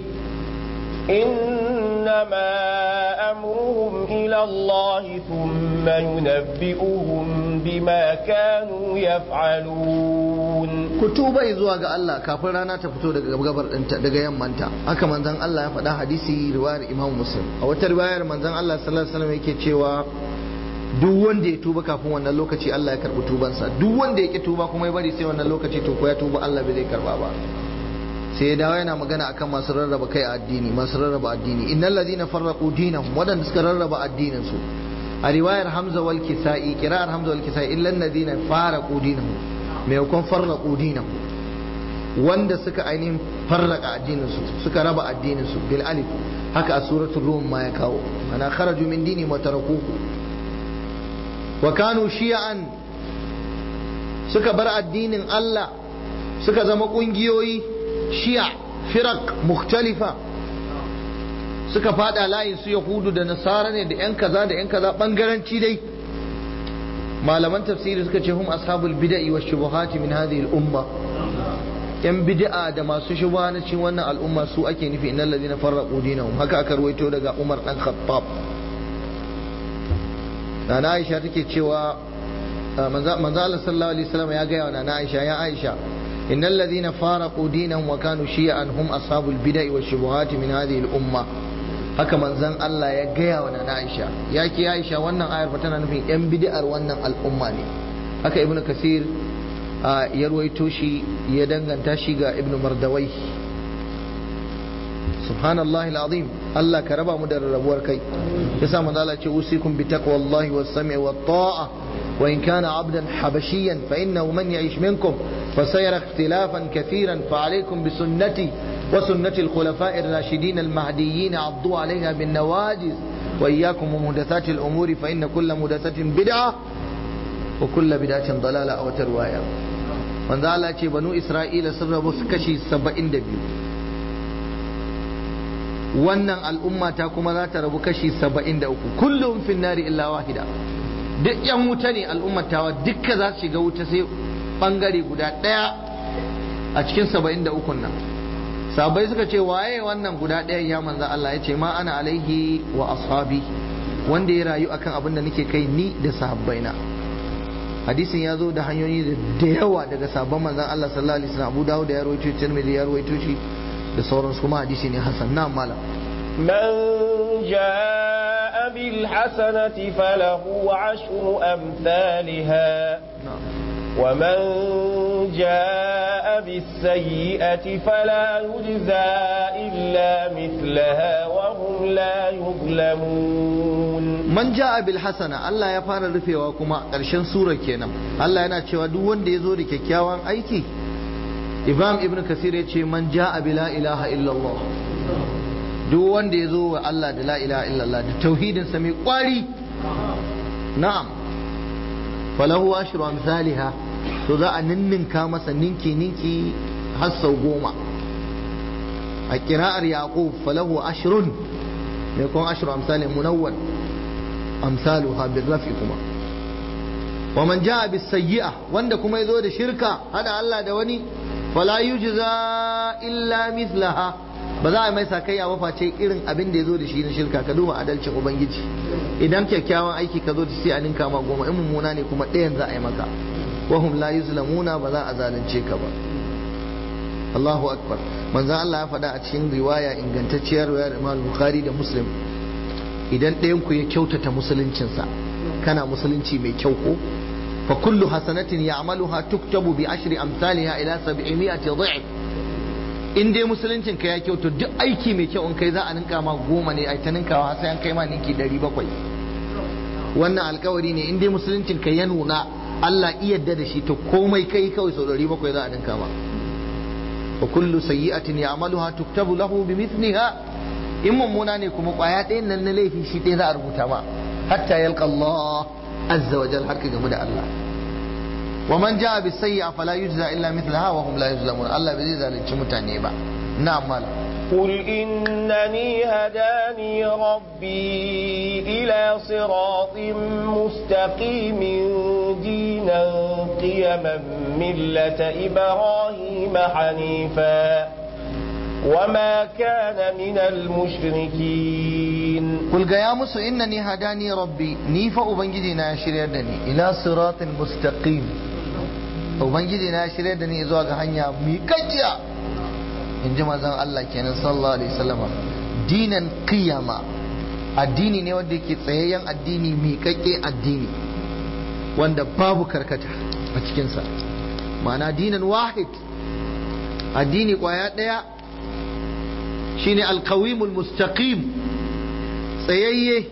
S2: إنما أمرهم إلى الله ثم ينبئهم بما كانوا يفعلون.
S1: كتوبة إذواق الله كافرانا تفتو daga yammanta. Haka manzon Allah ya faɗa hadisi riwayar Imam Muslim. A wata riwayar manzon Allah sallallahu alaihi wasallam yake cewa duk wanda ya tuba kafin wannan lokaci Allah ya karbi tubansa, duk wanda ya ki tuba kuma ya bari sai wannan lokaci to ko ya tuba Allah bai zai karba ba. sai ya dawo yana magana akan masu rarraba kai a addini, masu rarraba addini. Innal ladina farraqu dinahum, wadanda suka rarraba addinin su. A riwayar Hamza wal Kisa'i, qira'ar Hamza wal Kisa'i, illal ladina faraqu dinahum, me yakon farraqu dinahum, wanda suka ainihin farraka addinin su, suka raba addinin su bil alif. Haka a suratul Rum ma ya kawo, ana kharaju min dini wa tarakuhu wa kanu shi'an, suka bar addinin Allah, suka zama kungiyoyi shi'a, firak mukhtalifa, suka fada layin su yahudu da nasara ne da yan kaza da yan kaza, bangaranci dai. Malaman tafsiri suka ce hum ashabul bid'i wa shubuhati min hadhihi al-umma, yan bid'a da masu shubha na cikin wannan al'umma su ake nufi. Innal ladina farraqu dinahum, haka aka ruwaito daga Umar dan Khattab. Nana Aisha take cewa manzo Allah sallallahu alaihi wasallam ya gaya wa Nana Aisha, ya Aisha, innal ladina faraqu dinahum wa kanu shi'an hum ashabul bid'i wa shubuhati min hadhihi al-umma. Haka manzon Allah ya gaya wa Nana Aisha, ya ki Aisha, wannan ayar fa tana nufin yan bid'ar wannan al'umma ne. Haka Ibn Kasir ya ruwaito shi, ya danganta shi ga Ibn Mardawai. Subhanallahi alazim, Allah ka raba mu da rarrabuwar kai. Yasa manzo Allah ce usikum bi taqwallahi was-sam'i wat-ta'a wa in kana 'abdan habashiyan fa innahu man ya'ish minkum فسيرى اختلافا كثيرا فعليكم بسنتي وسنة الخلفاء الراشدين المهديين عضوا عليها بالنواجذ وإياكم ومحدثات الأمور فإن كل محدثة بدعة وكل بدعة ضلالة أو ترواية. من ذا الله يقول بنو إسرائيل سربوا كشي 72 wannan al'umma ta kuma za ta rabu kashi 73 kullum fin nari illa wahida. Duk yan wuta ne al'ummar tawa, dukka za su shiga wuta sai bangare guda daya a cikin 73 nan. Sahabbai suka ce waye wannan guda daya ya manzo Allah? Ya ce ma ana alaihi wa ashabi, wanda ya rayu akan abin da nake kai ni da sahabbaina. Hadisin ya zo da hanyoyi da yawa daga sahabban manzon Allah sallallahu alaihi wasallam. Abu Dawud ya rawaito, Tirmidhi ya rawaito shi da sauransu, kuma hadisi ne hasan. Na malam,
S2: man jaa bil hasanati falahu 'ashru amsalha ومن جاء بالسيئة فلا يجزى إلا مثلها وهم لا يظلمون.
S1: من جاء بالحسنة الله يفعل رفيوا كما قرشن سورة كينا الله yana cewa duk wanda yazo da kyakkyawan aiki. Imam Ibn Kasir ya ce man jaa bi la ilaha illallah, duk wanda yazo wa Allah da la ilaha illallah da tauhidin sa mai kwari, na'am, falahu ashru amsalha, to za a ninninka masa ninki har sau 10. A kira'ar Yaqub falahu ashrun, mai kun ashru amsalin munawwal amsaluha bil rafi kuma. Wa man jaa bis sayyi'a, wanda kuma yazo da shirka hada Allah da wani, fala yujza illa mithlaha ba za a mai sakayya ba face irin abin da ya zo da shi na shirka. Ka duba adalcin ubangiji, idan kyakkyawan aiki ka zo da shi a ninka ma 10, in mummuna ne kuma ɗayan za a yi maka. wahum la yuzlamuna, ba za a zalunce ka ba. Allahu akbar. manzon Allah ya faɗa a cikin riwaya ingantacciyar riwayar Imam Bukhari da Muslim, idan ɗayan ku ya kyautata musuluncinsa, kana musulunci mai kyau ko, fa kullu hasanatin ya'maluha tuktabu bi ashri amsalha ila 700 dha'f. in dai musuluncin ka ya kyauta, duk aiki mai kyau in kai za a ninka ma 10 ne, ai ta ninkawa sai an kai ma ninki 700. wannan alkawari ne, in dai musuluncin ka ya nuna Allah iya yarda da shi, to komai kai kawai sau 700 za a ninka ma. wa kullu sayyi'atin ya'maluha tuktabu lahu bimithliha. in mummuna ne kuma kwaya ɗayan nan na laifi shi ɗaya za a rubuta ma, hatta yalqa Allah azza wa jalla, har ka gamu da Allah. wa man ja'a bis sayyi'a fala yujza illa mithlaha wa hum la yuzlamun. Allah bai zalunci mutane ba. na'am malam.
S2: قل إنني هداني ربي إلى صراط مستقيم دينا قيما ملة إبراهيم حنيفا وما كان من المشركين.
S1: قل يا موسى إنني هداني ربي، نيفا أبنجدنا شريدني إلى صراط مستقيم. أبنجدنا شريدني إذا هنيا ميكجيا، in ji mazan Allah kenan sallallahu alaihi wasallam. dinan qiyama, addini ne wanda yake tsayayyen addini, miƙaƙƙe addini wanda babu karkata a cikinsa. ma'ana dinan wahid, addini kwaya ɗaya, shine alqawimul mustaqim, tsayayye,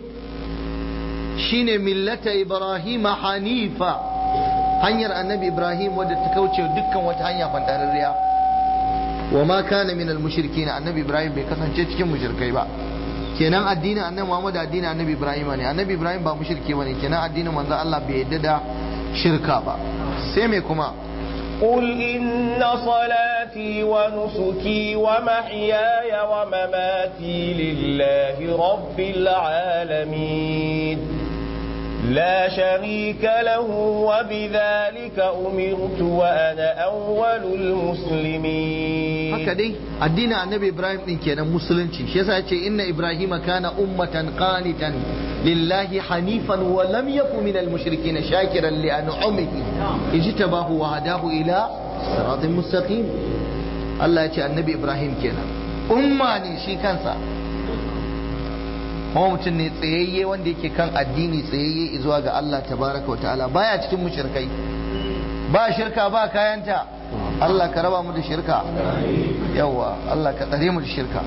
S1: shine millata Ibrahim hanifa, hanyar annabi Ibrahim wadda ta kauce dukkan wata hanya fantararriya. wa ma kana min al-mushrikin, annabi Ibrahim bai kasance cikin mushrikai ba. kenan addinin annabi Muhammad addinin annabi Ibrahim ne. annabi Ibrahim ba mushriki bane, kenan addinin manzo Allah bai yadda da shirka ba. sai me kuma?
S2: قل إن صلاتي ونسكي ومحياي ومماتي لله رب العالمين لا شريك له وبذلك أمرت وأنا أول المسلمين.
S1: haka dai addinin annabi Ibrahim din kenan musulunci. shi yasa yace inna Ibrahima kana ummatan qanitan lillahi hanifan wa lam yakun minal mushrikin shakiran li an'amihi ijtabahu wa hadahu ila siratin mustaqim. Allah yace annabi Ibrahim kenan umma ne shi kansa, kuma mutum ne tsayayye wanda yake kan addini tsayayye zuwa ga Allah tabaraka wa ta'ala, baya cikin mushrikai. ba shirka ba kayanta. Allah ka raba mu da shirka, yawa Allah ka tsare mu da shirka.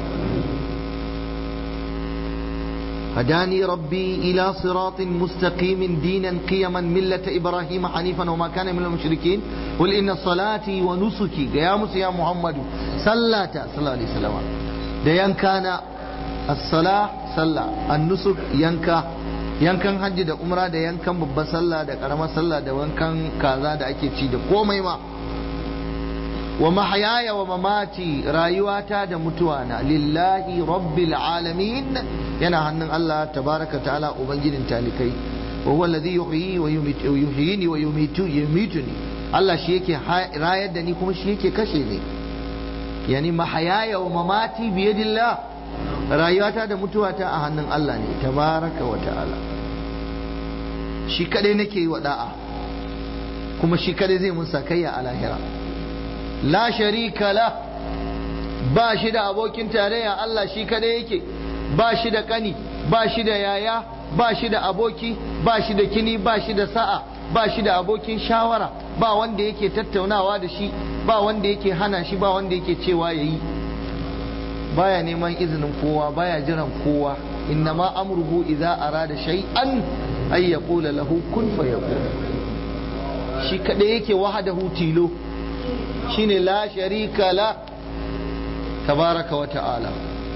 S1: هداني ربي إلى صراط مستقيم دينا قيما ملة إبراهيم حنيفا وما كان من المشركين. قل إن صلاتي ونسكي يا موسى يا محمد صلاة صلى الله عليه وسلم ديان كان الصلاة صلى النسك yankan hajji da umra da yankan babban sallah da karamar sallah da wankan kaza da ake ci da komai ma. wa mahyaya wa mamati, rayuwata da mutuwana, lillahi rabbil alamin, yana hannun Allah tabaraka ta'ala ubangijin talikai. wa huwa alladhi yuhyini wa yumituni, Allah shi yake rayar da ni kuma shi yake kashe ni. yani mahyaya wa mamati biyadillah, rayuwata da mutuwata a hannun Allah ne tabaraka wa ta'ala. shi kadai nake yi wa da'a, kuma shi kadai zai mun sakayya a lahira. la sharika la, ba shi da abokin tarayya, Allah shi kadai yake, ba shi da kani, ba shi da yaya, ba shi da aboki, ba shi da kini, ba shi da sa'a, ba shi da abokin shawara, ba wanda yake tattaunawa da shi, ba wanda yake hana shi, ba wanda yake cewa yayi. baya neman izinin kowa, baya jiran kowa. innama amruhu idza arada shay'an ay yaqula lahu kun fayakun. shi kadai yake wahdahu tilo, shine la sharika la tabaraka wa ta'ala.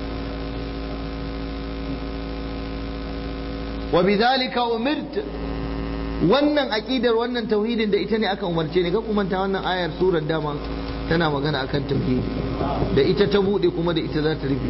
S1: wa bidhalika umirt, wannan aqidar wannan tauhidin da ita ne aka umarce ne. ka kumanta wannan ayar surar dama tana magana akan tauhidi, da ita ta bude kuma da ita za ta rufe.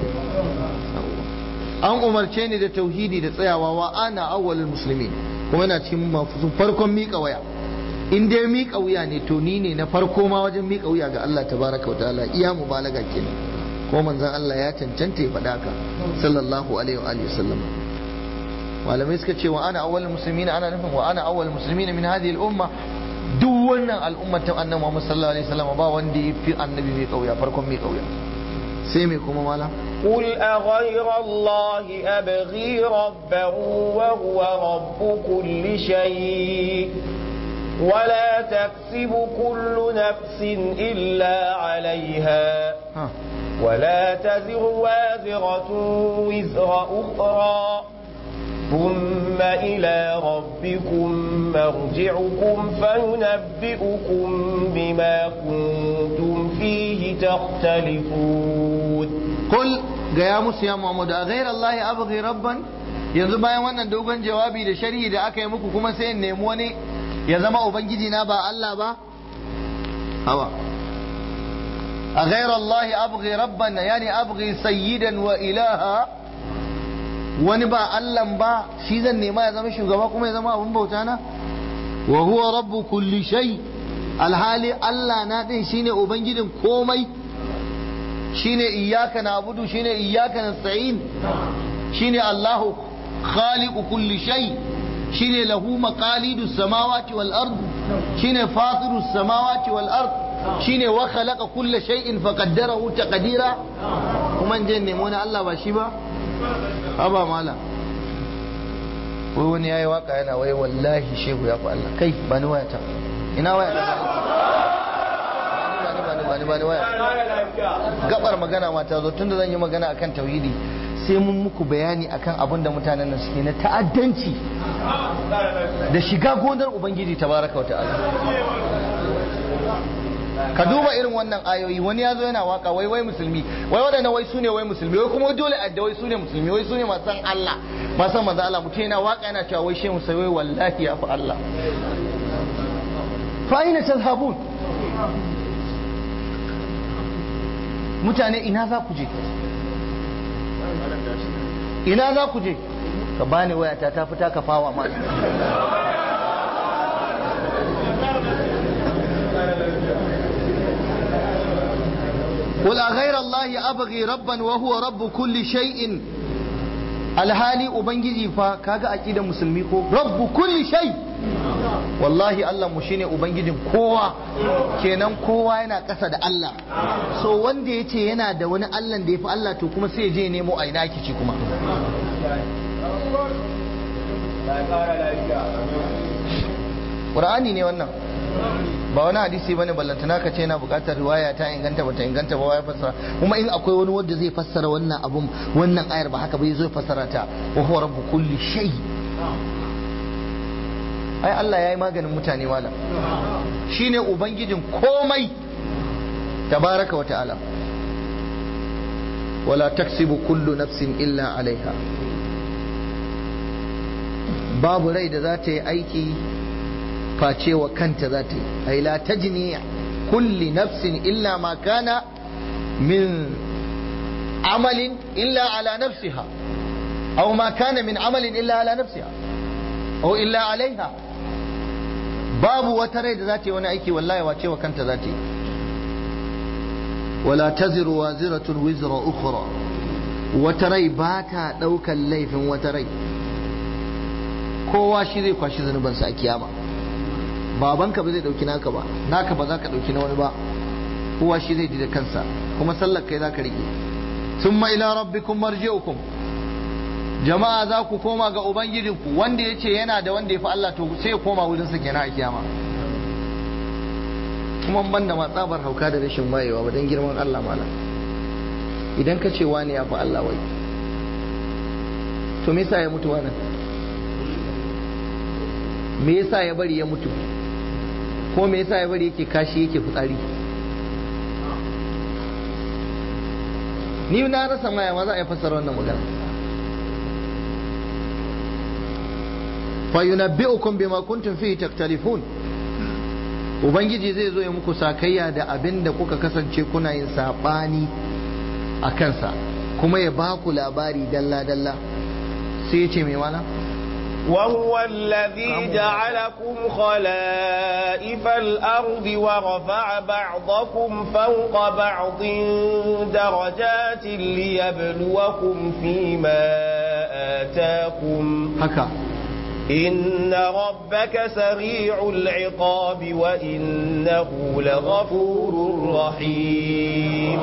S1: an umarce ni da tauhidi da tsayawa, wa ana awwalul muslimin, kuma yana cikin mafusun farkon miƙa waya. in dai miƙa wuya ne to ni ne na farko ma wajen miƙa wuya ga Allah tabaraka wa ta'ala, iya mubalaga kenan. ko manzon Allah ya cancanta ya faɗa ka sallallahu alaihi wa alihi wasallam. malamai suka ce wa ana awwalul muslimin, ana nufin wa ana awwalul muslimin min hadhihi al-umma. duk wannan al'ummar ta annabi Muhammad sallallahu alaihi wasallam ba wanda ya fi annabi mai kauya, farkon mai kauya. sai mai kuma mala
S2: قل أغير الله أبغي ربا وهو رب كل شيء ولا تكسب كل نفس إلا عليها ولا تزر وازرة وزر أخرى ثم إلى ربكم مرجعكم فينبئكم بما كنتم فيه تختلفون. قل
S1: يا موسى يا محمد أغير الله أبغي ربا. yanzu bayan wannan dogon jawabi da sharhi da aka yi muku kuma sai in nemi wani ya zama ubangiji na ba Allah ba? hawa a ghayra Allah abghi rabban, yani abghi sayyidan wa ilaha, wani ba Allah ba shi zan nema ya zama shugaba kuma ya zama abun bauta na? wa huwa rabbu kulli shay, alhali Allah na din shine ubangijin komai, shine iyyaka na'budu, shine iyyaka nasta'in, shine Allahu khaliqu kulli shay, shine lahu maqalidus samawati wal ard, shine fatirus samawati wal ard, shine wa khalaqa kulla shay'in faqaddarahu taqdira. kuma je nemo na Allah ba shi ba? haba mala, wai wani yayi waka yana wai wallahi shehu ya fi Allah. kai ba ni wayata, ina wayata? ba ni wayata. gabar magana ma ta zo, tunda zan yi magana akan tauhidi sai mun muku bayani akan abin da mutanen nan suke na ta'addanci da shiga gonar ubangiji tabaraka wa ta'ala. ka duba irin wannan ayoyi, wani ya zo yana waka wai musulmi, wai waɗanda wai su ne wai musulmi, wai kuma dole adda wai su ne musulmi, wai su ne masu san Allah, masu san manzo Allah. mutum yana waka yana cewa wai shehu sai wai wallahi ya fi Allah. fa aina tazhabun? mutane ina za ku je? ina za ku je? ka bani wayata ta fita ka fawa ma. قل أغير الله أبغي ربا وهو رب كل شيء. alhali ubangiji fa kaga aqidar musulmi ko rabbu kulli shay, wallahi Allah mu shine ubangijin kowa, kenan kowa yana ƙasa da Allah. so wanda yace yana da wani Allah da yafi Allah to kuma sai ya je nemo a ina kici kuma. Qur'ani ne wannan, ba wani hadisi bane ballantana ka ce yana buƙatar riwaya ta inganta bata inganta ba wai fassara. kuma in akwai wani wanda zai fassara wannan abun, wannan ayar ba haka bai zo fassara ta wa huwa rabbu kulli shay. ai Allah yayi maganin mutane malam, shine ubangijin komai tabaraka wa ta'ala. wala taksibu kullu nafsin illa alaiha, babu rai da za ta yi aiki face wa kanta za ta yi. ai la tajni kulli nafsin illa ma kana min amalin illa ala nafsiha, aw ma kana min amalin illa ala nafsiha aw illa alaiha. babu wata rai da za ta yi wani aiki wallahi wace wa kanta za ta yi. wala taziru waziratun wizra ukhra, wata rai ba ta daukan laifin wata rai. kowa shi zai kwashi zanubansa a kiyama. babanka ba zai dauki naka ba, naka ba za ka dauki na wani ba, kowa shi zai ji da kansa, kuma sallar kai za ka rike. thumma ila rabbikum marji'ukum, jama'a za ku koma ga ubangijinku. wanda ya ce yana da wanda ya fi Allah to sai ya koma wurin sa kenan a kiyama. kuma ban da matsabar hauka da rashin wayewa ba, dan girman Allah malam, idan ka ce wani ya fi Allah wai to me yasa ya mutu wannan? me yasa ya bari ya mutu? ko me yasa ya bari yake kashi yake fitsari? ni na rasa maya ma za a yi fassara wannan magana. fa yunabbi'ukum bima kuntum fihi taktalifun, ubangiji zai zo ya muku sakayya da abin da kuka kasance kuna yin sabani a kansa, kuma ya ba ku labari dalla dalla. sai ya ce mai wala
S2: وهو الذي جعلكم خلائف الأرض ورفع بعضكم فوق بعض درجات ليبلوكم فيما آتاكم إن ربك سريع العقاب وإنه لغفور رحيم.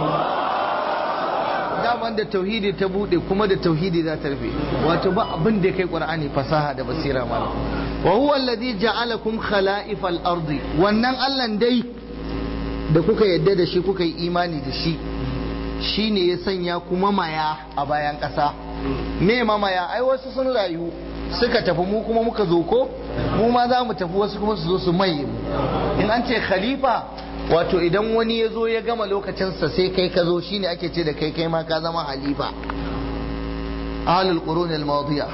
S1: daman da tauhidi ta bude kuma da tauhidi za ta rufe, wato ba abin da kai qur'ani fasaha da basira mana. wa huwa alladhi ja'alakum khala'ifal ardi, wannan Allah dai da kuka yadda da shi kuka yi imani da shi shine ya sanya kuma maya a bayan ƙasa. Me mamaya? ai wasu sun rayu suka tafi, mu kuma muka zo ko mu ma za mu tafi, wasu kuma su zo su maye mu. in an ce khalifa, wato idan wani ya zo ya gama lokacinsa sai kai ka zo, shine ake ce da kai ma ka zama halifa. ahlul qurun al-madiya,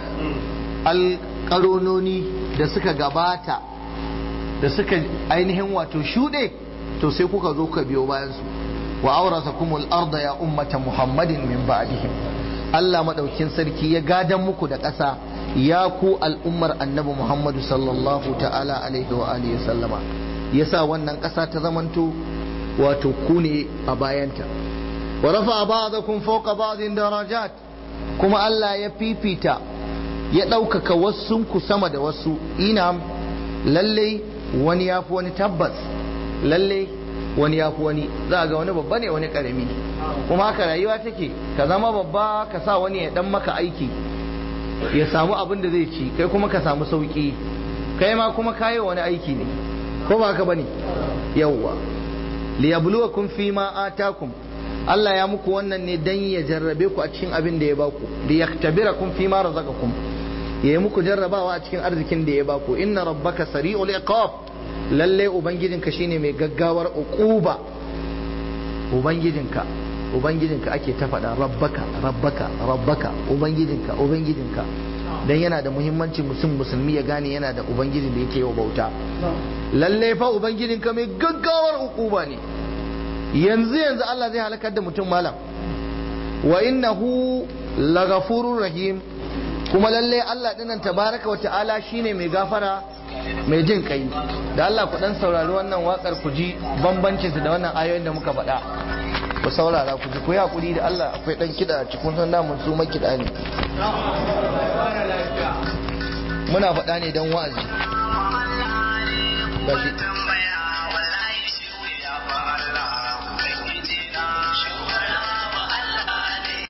S1: al-qarunoni da suka gabata da suka ainihin wato shude, to sai kuka zo ka biyo bayan su. wa awrasakumul arda ya ummata muhammadin min ba'dihim, Allah madaukin sarki ya gadan muku da ƙasa ya ku al'ummar annabi Muhammadu sallallahu ta'ala alaihi wa alihi sallama, yasa wannan ƙasa ta zamanto wato ku ne a bayanta. wa rafa ba'dakum fawqa ba'din darajat, kuma Allah ya fifita ya ɗaukaka wasunku sama da wasu. ina lalle wani ya fi wani, tabbas lalle wani ya fi wani. za ga wani babba ne wani ƙarami, kuma haka rayuwa take. ka zama babba ka sa wani ya dan maka aiki ya samu abin da zai ci, kai kuma ka samu sauki, kai ma kuma kayi wani aiki ne, ko ba haka bane? yawwa liyabluwakum fima atakum, Allah ya muku wannan ne dan ya jarrabe ku a cikin abin da ya baku. liyaktabirakum fima razaqakum, ya yi muku jarrabawa a cikin arzikin da ya baku. inna rabbaka sari'ul iqab, lalle ubangijinka shine mai gaggawar uquba. ubangijinka ake ta faɗa, rabbaka, ubangijinka dan yana da muhimmanci musulmi ya gane yana da ubangijin da yake wa bauta. lalle fa ubangijinka mai gaggawar uquba ne. yanzu Allah zai halakar da mutum malam. wa innahu laghafurur rahim, kuma lalle Allah dinnan tabaraka wa ta'ala shine mai gafara mai jin kai. da Allah ku dan saurari wannan wakar ku ji bambancin da wannan ayoyin da muka faɗa. ku saurara ku ji, ku yi hakuri da Allah, akwai dan kida cikin san namun su makida ne, muna faɗa ne dan wa'azi. gashi